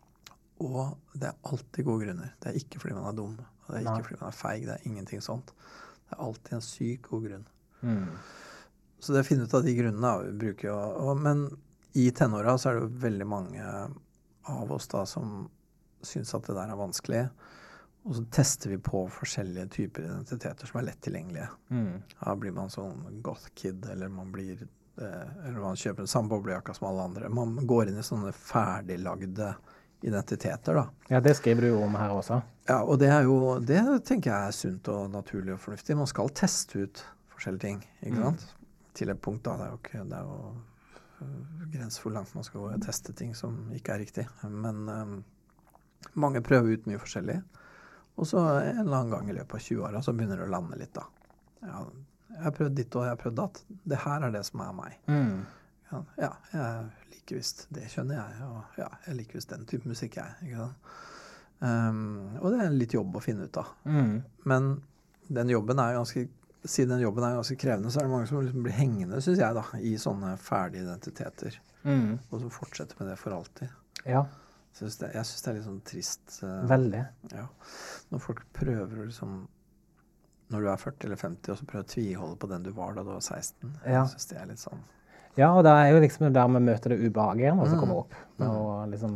Og det er alltid gode grunner. Det er ikke fordi man er dum, og det er ikke Nei. fordi man er feig, det er ingenting sånt. Det er alltid en syk god grunn. Mm. Så det å finne ut av de grunnene vi bruker jo, og, men i tenåra så er det jo veldig mange av oss da som synes at det der er vanskelig, og så tester vi på forskjellige typer identiteter som er lett tilgjengelige. Mm. Da blir man sånn goth kid, eller man blir eh, eller man kjøper en samme boblejakka som alle andre. Man går inn i sånne ferdiglagde identiteter da. Ja, det skriver du jo om her også. Ja, og det er jo, det tenker jeg er sunt og naturlig og fornuftig. Man skal teste ut forskjellige ting, ikke sant? Mm. Til et punkt da, det er jo ikke, det er jo grenser for langt man skal gå og teste ting som ikke er riktig. Men um, mange prøver ut mye forskjellig. Og så en eller annen gang i løpet av tjue åra så begynner det å lande litt da. Ja, jeg har prøvd ditt og jeg har prøvd datt. Det her er det som er meg. Mm. Ja, ja, jeg liker visst det skjønner jeg. Og ja, jeg liker visst den type musikk jeg. Ikke sant? Um, og det er litt jobb å finne ut da. Mm. Men den jobben er ganske siden den jobben er ganske krevende, så er det mange som liksom blir hengende, synes jeg da, i sånne ferdige identiteter. Mm. Og så fortsetter med det for alltid. Ja. Synes det, jeg synes det er litt sånn trist. Uh, Veldig. Ja. når folk prøver å liksom, når du er førti eller femti, og så prøver å tviholde på den du var da du var seksten. Ja. Jeg synes det er litt sånn. Ja, og det er jo liksom der vi møter det ubehaget igjen, og så Mm. kommer opp. Mm. Og liksom,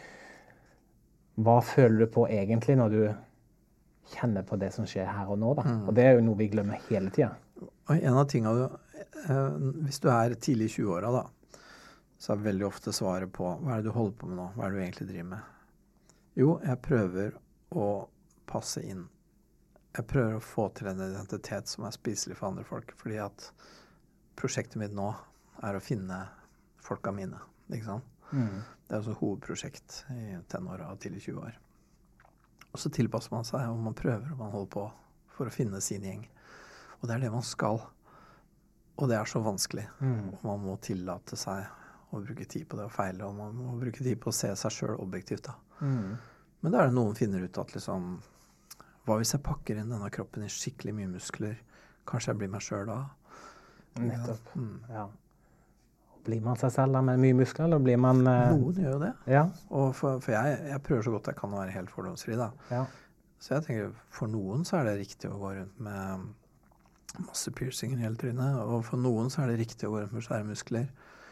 hva føler du på egentlig når du kjenner på det som skjer her og nå da? Mm. Og det er jo noe vi glemmer hele tiden. Og en av tingene, eh, hvis du er tidlig i tjue-åra da, så er veldig ofte svaret på, hva er det du holder på med nå? Hva er det du egentlig driver med? Jo, jeg prøver å passe inn. Jeg prøver å få til en identitet som er spiselig for andre folk, fordi at prosjektet mitt nå er å finne folka mine, ikke sant? Mm. Det er også hovedprosjekt i tenåra og tidlig tjue år. Og så tilpasser man seg, og man prøver, og man holder på for å finne sin gjeng. Og det er det man skal. Og det er så vanskelig. Mm. Og man må tillate seg å bruke tid på det og feile, og man må bruke tid på å se seg selv objektivt da. Mm. Men da er det noen finner ut at liksom, hva hvis jeg pakker inn denne kroppen i skikkelig mye muskler? Kanskje jeg blir meg selv da? Nettopp. Ja. Mm. Ja. Blir man seg selv da med mye muskler, eller blir man... Eh... Noen gjør jo det. Ja. Og for, for jeg, jeg prøver så godt jeg kan å være helt fordomsfri da. Ja. Så jeg tenker, for noen så er det riktig å gå rundt med masse piercinger i hele trynet, og for noen så er det riktig å gå rundt med svære muskler.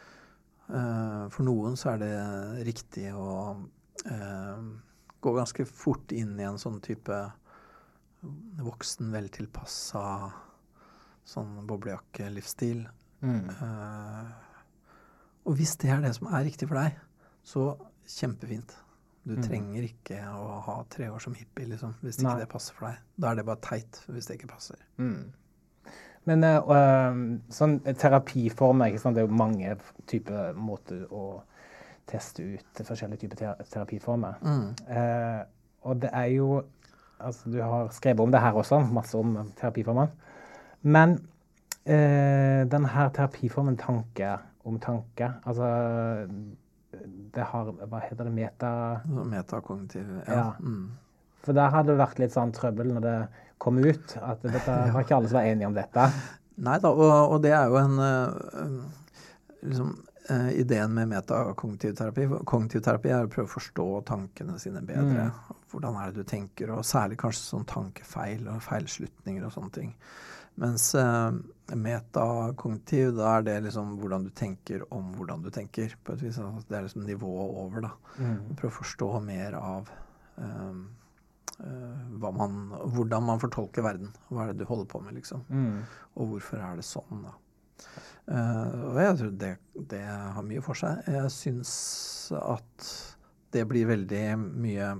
Uh, for noen så er det riktig å uh, gå ganske fort inn i en sånn type voksen, veltilpasset, sånn boblejakke-livsstil. Mm. Uh, og hvis det er det som er riktig for deg, så kjempefint. Du Mm. trenger ikke å ha tre år som hippie, liksom, hvis ikke Nei. det passer for deg. Da er det bare teit hvis det ikke passer. Mm. Men uh, uh, sånn terapiformer, ikke sant? Det er jo mange typer måter å teste ut forskjellige typer ter terapiformer. Mm. Uh, og det er jo, altså du har skrevet om det her også, masse om terapiformer. Men uh, den her terapiformen tanke om tanke, altså det har, hva heter det, meta... Metakognitiv, ja. Ja. Mm. For der hadde det vært litt sånn trøbbel når det kom ut, at dette var ikke alle som var enige om dette. Nei da, og, og det er jo en uh, liksom, uh, ideen med metakognitiv terapi. Kognitiv terapi er å prøve å forstå tankene sine bedre. Mm. Hvordan er det du tenker, og særlig kanskje sånn tankefeil og feilslutninger og sånne ting. Mens uh, metakognitiv, da er det liksom hvordan du tenker om hvordan du tenker. På et vis, det er liksom nivået over da. Mm. Prøve å forstå mer av um, uh, hva man, hvordan man fortolker verden. Hva er det du holder på med, liksom. Mm. Og hvorfor er det sånn, da. Uh, og jeg tror det, det har mye for seg. Jeg synes at det blir veldig mye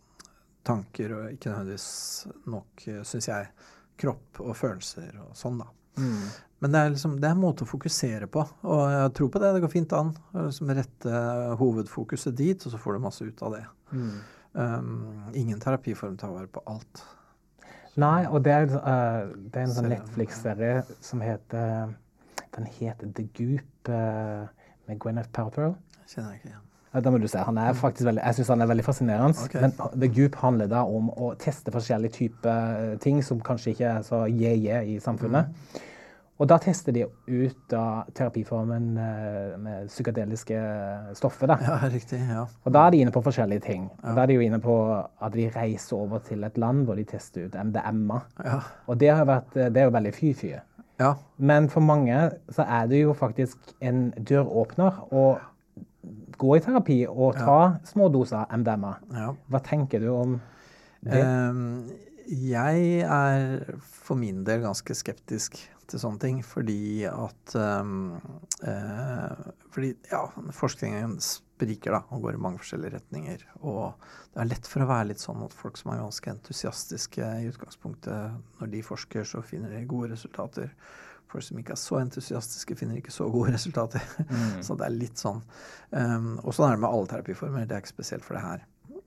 tanker, og ikke nødvendigvis nok, synes jeg, kropp og følelser og sånn da. Mm. Men det er, liksom, det er en måte å fokusere på, og jeg tror på det, det går fint an. Liksom rette hovedfokuset dit, og så får du masse ut av det. Mm. Um, ingen terapiform tar vare på alt. Nei, og det er, uh, det er en sånn Netflix-serie som heter, den heter The Goop uh, med Gwyneth Paltrow. Kjenner jeg ikke igjen. Da må du se, han er faktisk veldig, jeg synes han er veldig fascinerende, okay. Men The Goop handler da om å teste forskjellige typer ting som kanskje ikke er så je-je i samfunnet. Mm. Og da tester de ut da terapiformen med psykedeliske stoffer da. Ja, riktig, ja. Og da er de inne på forskjellige ting. Ja. Da er de jo inne på at de reiser over til et land hvor de tester ut M D M A. Ja. Og det har vært, det er jo veldig fy-fy. Ja. Men for mange så er det jo faktisk en døråpner, og gå i terapi og ta ja. små doser M D M A. Ja. Hva tenker du om det? Um, jeg er for min del ganske skeptisk til sånne ting, fordi at um, uh, fordi, ja, forskningen spriker da, og går i mange forskjellige retninger, og det er lett for å være litt sånn at folk som er ganske entusiastiske i utgangspunktet, når de forsker så finner de gode resultater. Folk som ikke er så entusiastiske finner ikke så gode resultater. Mm. Så det er litt sånn. Um, og sånn er det med alle terapiformer. Det er ikke spesielt for det her.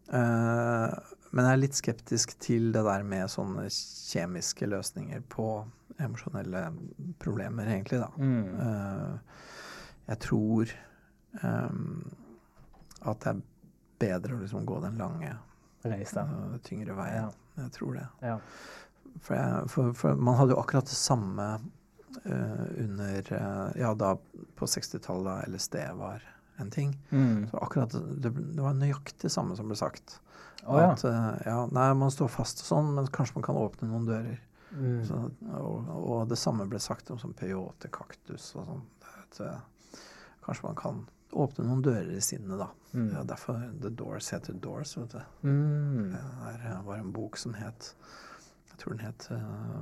Uh, men jeg er litt skeptisk til det der med sånne kjemiske løsninger på emosjonelle problemer, egentlig da. Mm. Uh, jeg tror um, at det er bedre å liksom gå den lange, uh, tyngre veien. Ja. Jeg tror det. Ja. For, jeg, for, for man hadde jo akkurat det samme Uh, under, uh, ja da på sekstitallet da L S D var en ting. Mm. Så akkurat det, det var nøyaktig samme som ble sagt. Å, ja. At uh, ja, nei, man står fast og sånn, men kanskje man kan åpne noen dører. Mm. Så, og, og det samme ble sagt om sånn peyote, kaktus og sånn. Det, kanskje man kan åpne noen dører i sinnet da. Mm. Ja, derfor The Doors heter Doors, vet du. Mm. Det var en bok som het, jeg tror den het uh,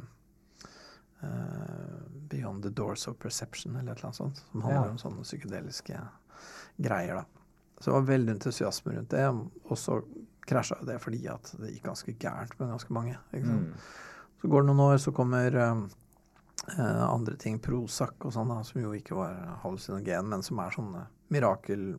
uh, Beyond the Doors of Perception, eller et eller annet sånt, som handler Ja. om sånne psykedeliske greier da. Så det var veldig entusiasme rundt det, og så krasja det fordi at det gikk ganske gærent med ganske mange. Ikke sant? Mm. Så går det noen år, så kommer um, uh, andre ting, Prozac og sånn da, som jo ikke var hallusinogen, men som er sånne mirakelmidler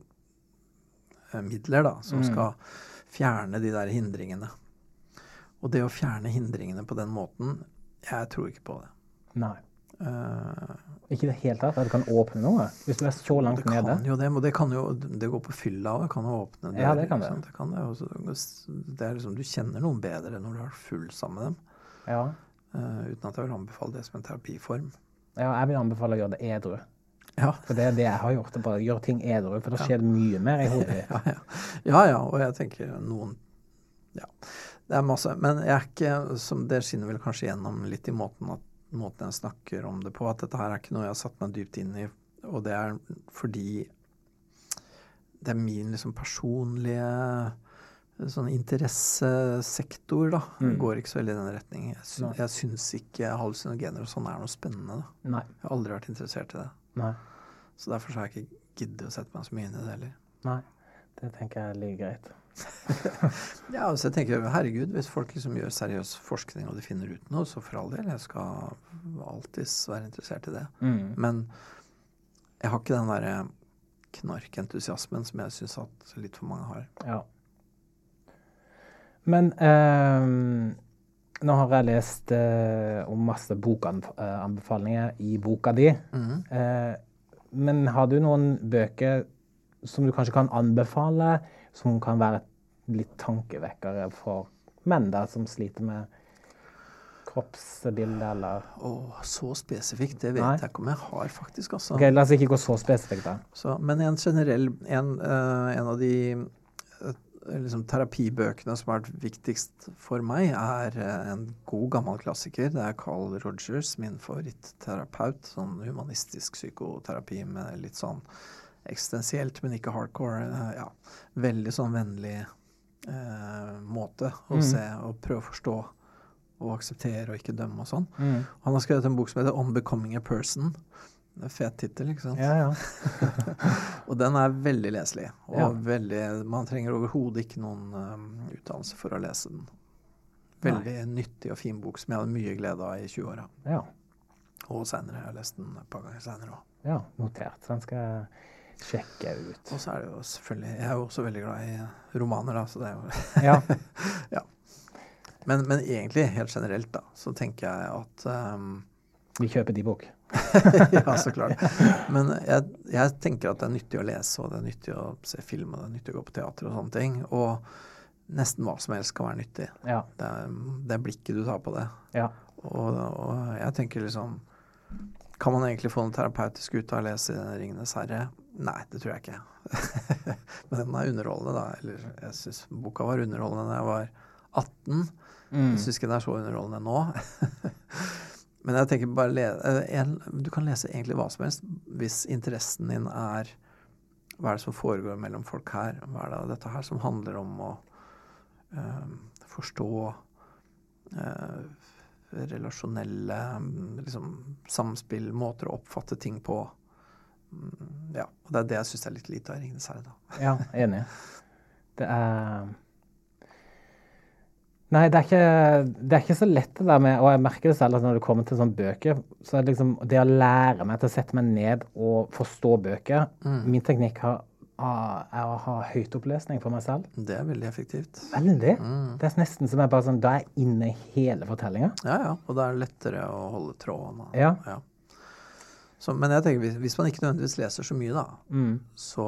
da, som Mm. skal fjerne de der hindringene. Og det å fjerne hindringene på den måten, jeg tror ikke på det. Nei. Uh, Ikke det helt tatt, at det kan åpne noe. Hvis du er så langt det kan nede. jo det, men det kan jo, det går på fylla, og det kan jo åpne dører. Ja, det kan det. ikke sant? Det kan det, og så- det er liksom, du kjenner noen bedre når du har full sammen med dem, Ja. uh, uten at jeg vil anbefale det som en terapiform. ja, jeg vil anbefale å gjøre det edru. Ja, For det er det jeg har gjort, det er bare å gjøre ting edru, for da skjer det mye mer i hodet. ja, ja. ja, ja, og jeg tenker noen, ja, det er masse, men jeg er ikke, som det skinner vel kanskje gjennom litt i måten at måten jeg snakker om det på, at dette her er ikke noe jeg har satt meg dypt inn i, og det er fordi det er min liksom personlige sånn interessesektor da, Mm. går ikke så veldig i den retning. Jeg, sy Nei. jeg syns ikke hallusinogener og sånn er noe spennende da. Nei. Jeg har aldri vært interessert i det. Nei. Så derfor så har jeg ikke giddet å sette meg så mye inn i det heller. Nei. Det tenker jeg er like greit. Ja, altså jeg tenker, herregud, hvis folk liksom gjør seriøs forskning og de finner ut noe, så for all del, jeg skal alltid være interessert i det. Mm. Men jeg har ikke den der knarkentusiasmen som jeg synes at litt for mange har. Ja. Men eh, nå har jeg lest eh, om masse bokanbefalinger i boka di. Mhm. Eh, men har du noen bøker som du kanskje kan anbefale, som kan være litt tankevekkere for menn da, som sliter med kroppsbilde, eller? Åh, så spesifikt, det vet Nei. jeg ikke om jeg har faktisk, altså. Ok, la oss ikke gå så spesifikt da. Så, men en generell, en, eh, en av de eh, liksom, terapibøkene som har vært viktigst for meg, er eh, en god gammel klassiker. Det er Carl Rogers, min favoritterapeut, sånn humanistisk psykoterapi med litt sånn eksistensielt, men ikke hardcore. eh, Ja, veldig sånn vennlig eh, måte å Mm. se og prøve å forstå og akseptere og ikke dømme og sånn. Mm. Han har skrevet en bok som heter On Becoming a Person. Det er en fet tittel, ikke sant? Ja, ja. Og den er veldig leselig, og Ja. veldig, man trenger overhodet ikke noen um, utdannelse for å lese den. Veldig nyttig og fin bok som jeg hadde mye glede av i tjue-åra. Ja, Og senere, jeg har lest den et par ganger senere også. ja, notert. Så den skal jeg sjekke ut. Og så er det jo selvfølgelig, jeg er jo også veldig glad i romaner da, så det er jo Ja, ja. Men, men egentlig, helt generelt da, så tenker jeg at um, vi kjøper de bok. ja, så klart. Men jeg, jeg tenker at det er nyttig å lese, og det er nyttig å se film, og det er nyttig å gå på teater og sånne ting. Og nesten hva som helst skal være nyttig. Ja, Det er, det er blikket du tar på det. ja. Og, og jeg tenker liksom, kan man egentlig få noe terapeutisk ut av å lese Ringenes herre? Nei, det tror jeg ikke. Men den er underholdende da. Eller jeg synes boka var underholdende da jeg var atten. Mm. Jeg synes ikke den er så underholdende nå. Men jeg tenker bare, le, en, du kan lese egentlig hva som helst, hvis interessen din er, hva er det som foregår mellom folk her? Hva er det dette her som handler om å uh, forstå uh, relasjonelle liksom, samspill, måter å oppfatte ting på. Mm, ja, og det er det jeg synes er litt lite av Ringenes herre da. Ja, enig. Det er... Nei, det er, ikke, det er ikke så lett det der med, og jeg merker det selv at når det kommer til sånne bøker, så er det liksom det å lære meg til å sette meg ned og forstå bøker. Mm. Min teknikk har, har, er å ha høytopplesning for meg selv. Det er veldig effektivt. Veldig. Mm. Det er nesten som jeg bare sånn, da er jeg inne i hele fortellingen. Ja, ja, og det er lettere å holde tråden. Da. Ja. Ja. Så, men jeg tenker, hvis, hvis man ikke nødvendigvis leser så mye da, Mm. så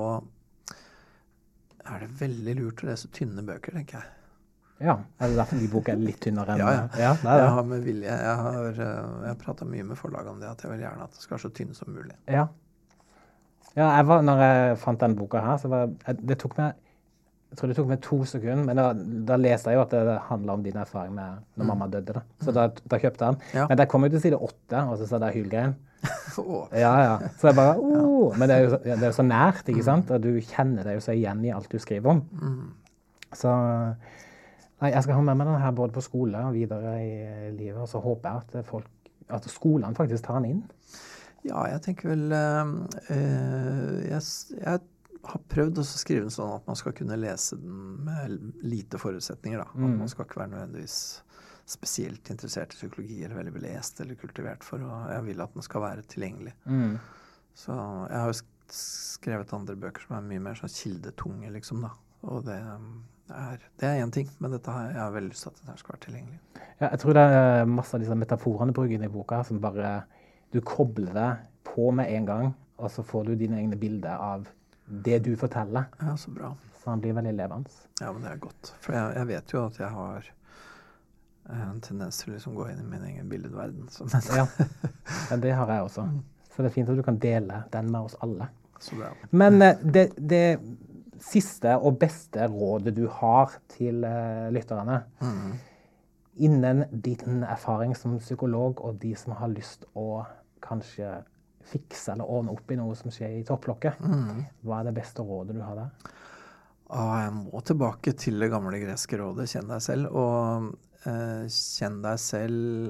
er det veldig lurt å lese tynne bøker, tenker jeg. Ja, er det derfor de boka er litt tynnere enn... Ja, ja. ja det er det. Jeg har med vilje, jeg har, eh, jeg har pratet mye med forlaget om det, at jeg vil gjerne at det skal være så tynn som mulig. Ja. Ja, jeg var, når jeg fant den boka her, så var det tok meg, jeg tror det tok meg to sekunder, men da, da leste jeg jo at det handlet om din erfaring med når mm. mamma døde da. Så da, da kjøpte jeg den. Ja. Men det kom jo til side åtte, og så sa det hylgrein. oh. Ja, ja. Så jeg bare, oh, men det er, jo, det er jo så nært, ikke sant? Og du kjenner deg jo så igjen i alt du skriver om. Mm. Så nei, jeg skal ha med meg den her både på skole og videre i livet, og så håper jeg at, folk, at skolen faktisk tar den inn. Ja, jeg tenker vel, øh, jeg, jeg har prøvd å skrive den sånn at man skal kunne lese den med lite forutsetninger. Da. Mm. Man skal ikke være nødvendigvis spesielt interessert i psykologi eller veldig belest eller kultivert for, og jeg vil at den skal være tilgjengelig. Mm. Så jeg har jo skrevet andre bøker som er mye mer sånn kildetunge, liksom da. Og det er, det er en ting, men dette har jeg, jeg har veldig lyst til at dette skal være tilgjengelig. Ja, jeg tror det er masse av disse metaforene bruker i boka som bare, du kobler deg på med en gang, og så får du dine egne bilder av det du forteller. Ja, så bra. Så han blir veldig levende. Ja, men det er godt. For jeg, jeg vet jo at jeg har en tendens til å liksom gå inn i min egen billedverden. ja. ja, det har jeg også. Så det er fint at du kan dele den med oss alle. Så bra. Men det, det siste og beste rådet du har til uh, lytterne, mm. innen din erfaring som psykolog og de som har lyst å kanskje fikse eller ordne opp i noe som skjer i topplokket. Mm. Hva er det beste rådet du har der? Ah, jeg må tilbake til det gamle greske rådet, kjenn deg selv. Og eh, kjenn deg selv,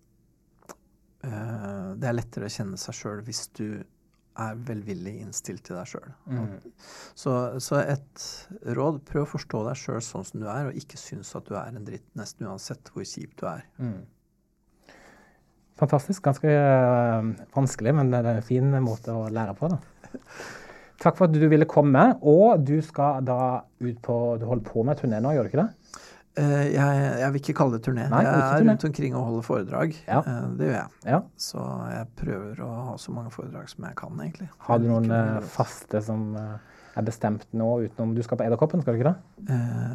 eh, det er lettere å kjenne seg selv hvis du er velvillig innstilt til deg selv. Mm. Så, så et råd, prøv å forstå deg selv sånn som du er, og ikke synes at du er en dritt nesten uansett hvor kjip du er. Mm. Fantastisk, ganske uh, vanskelig, men det er en fin måte å lære på da. Takk for at du ville komme, og du skal da ut på, du holder på med turné nå, gjør du ikke det? Uh, jeg, jeg vil ikke kalle det turné. Nei, jeg er rundt omkring og holder foredrag. Ja. Uh, det gjør jeg. Ja. Så jeg prøver å ha så mange foredrag som jeg kan, egentlig. Har du noen uh, faste som uh, er bestemt nå, utenom du skal på Edderkoppen, skal du ikke det?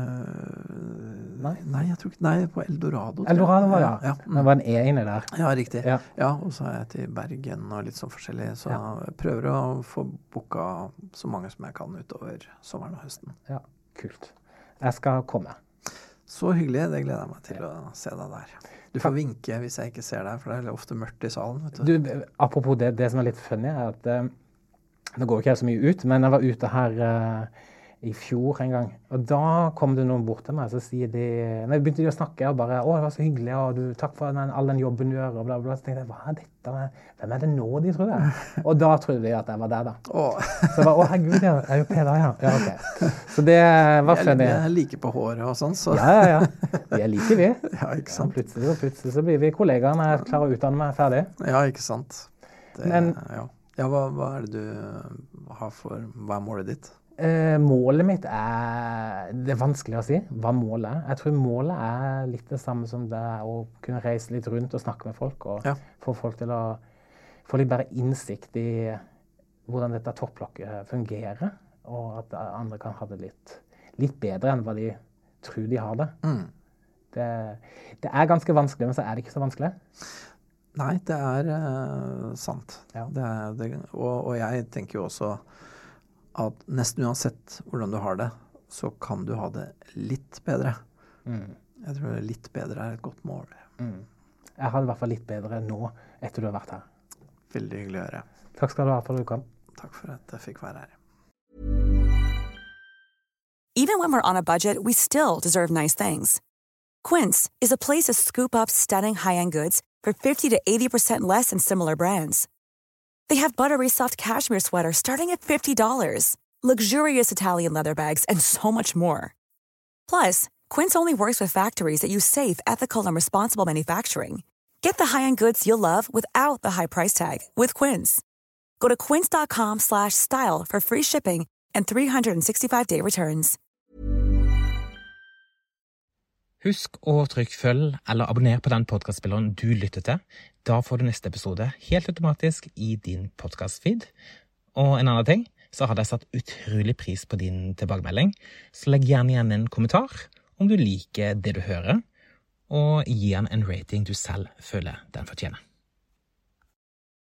Uh, nei, nei, jeg tror ikke, nei, på Eldorado. Eldorado var ja. ja. Mm. Det var en E inne der. Ja, riktig. Ja. ja, og så er jeg til Bergen og litt sånn forskjellig, så ja. jeg prøver å få boka så mange som jeg kan utover sommeren og høsten. Ja, kult. Jeg skal komme. Så hyggelig, det gleder jeg meg til ja. å se deg der. Du får vinke hvis jeg ikke ser deg, for det er ofte mørkt i salen. Vet du. Du, apropos det, det som er litt funny er at uh, nå går ikke jeg så mye ut, men jeg var ute her uh, i fjor en gang, og da kom det noen bort til meg, så sier de, når jeg begynte de å snakke, og bare, å, det var så hyggelig, og du, takk for den, all den jobben du gjør, og bla, bla, så tenkte jeg, hva er dette? Hvem er det nå, de tror jeg? Og da trodde de at jeg var der da. Oh. Så jeg bare, å herregud, jeg er jo Peder, ja. Ja, ok. Så det var funny. Jeg er like på håret og sånn, så. Ja, ja, ja. Vi er like vi. Ja, ikke sant. Ja, plutselig, plutselig så blir vi kollegaer når jeg klarer å utdanne meg ferdig. Ja, ikke sant. Det, Men, ja. Ja, hva, hva er det du har for, hva er målet ditt? Eh, målet mitt er, det er vanskelig å si, hva målet er. Jeg tror målet er litt det samme som det er å kunne reise litt rundt og snakke med folk, og ja. få folk til å få litt bare innsikt i hvordan dette topplokket fungerer, og at andre kan ha det litt, litt bedre enn hva de tror de har det. Mm. det. Det er ganske vanskelig, men så er det ikke så vanskelig. Nei, det er uh, sant. Ja. Det er, det, og, og jeg tenker jo også at nesten uansett hvordan du har det, så kan du ha det litt bedre. Mm. Jeg tror litt bedre er et godt mål. Mm. Jeg har det i hvert fall litt bedre nå, etter du har vært her. Veldig hyggelig å høre. Takk skal du ha for at du kom. Takk for at jeg fikk være her. Even when we're on a budget, we still deserve nice things. Quince is a place to scoop up stunning high-end goods for fifty to eighty percent less than similar brands. They have buttery soft cashmere sweaters starting at fifty dollars, luxurious Italian leather bags, and so much more. Plus, Quince only works with factories that use safe, ethical, and responsible manufacturing. Get the high-end goods you'll love without the high price tag with Quince. Go to quince.com slash style for free shipping and three sixty-five day returns. Husk å trykke følg eller abonner på den podcastspilleren du lytter til. Da får du neste episode helt automatisk i din podcastfeed. Og en annen ting, så hadde jeg satt utrolig pris på din tilbakemelding. Så legg gjerne igjen en kommentar om du liker det du hører, og gi den en rating du selv føler den fortjener.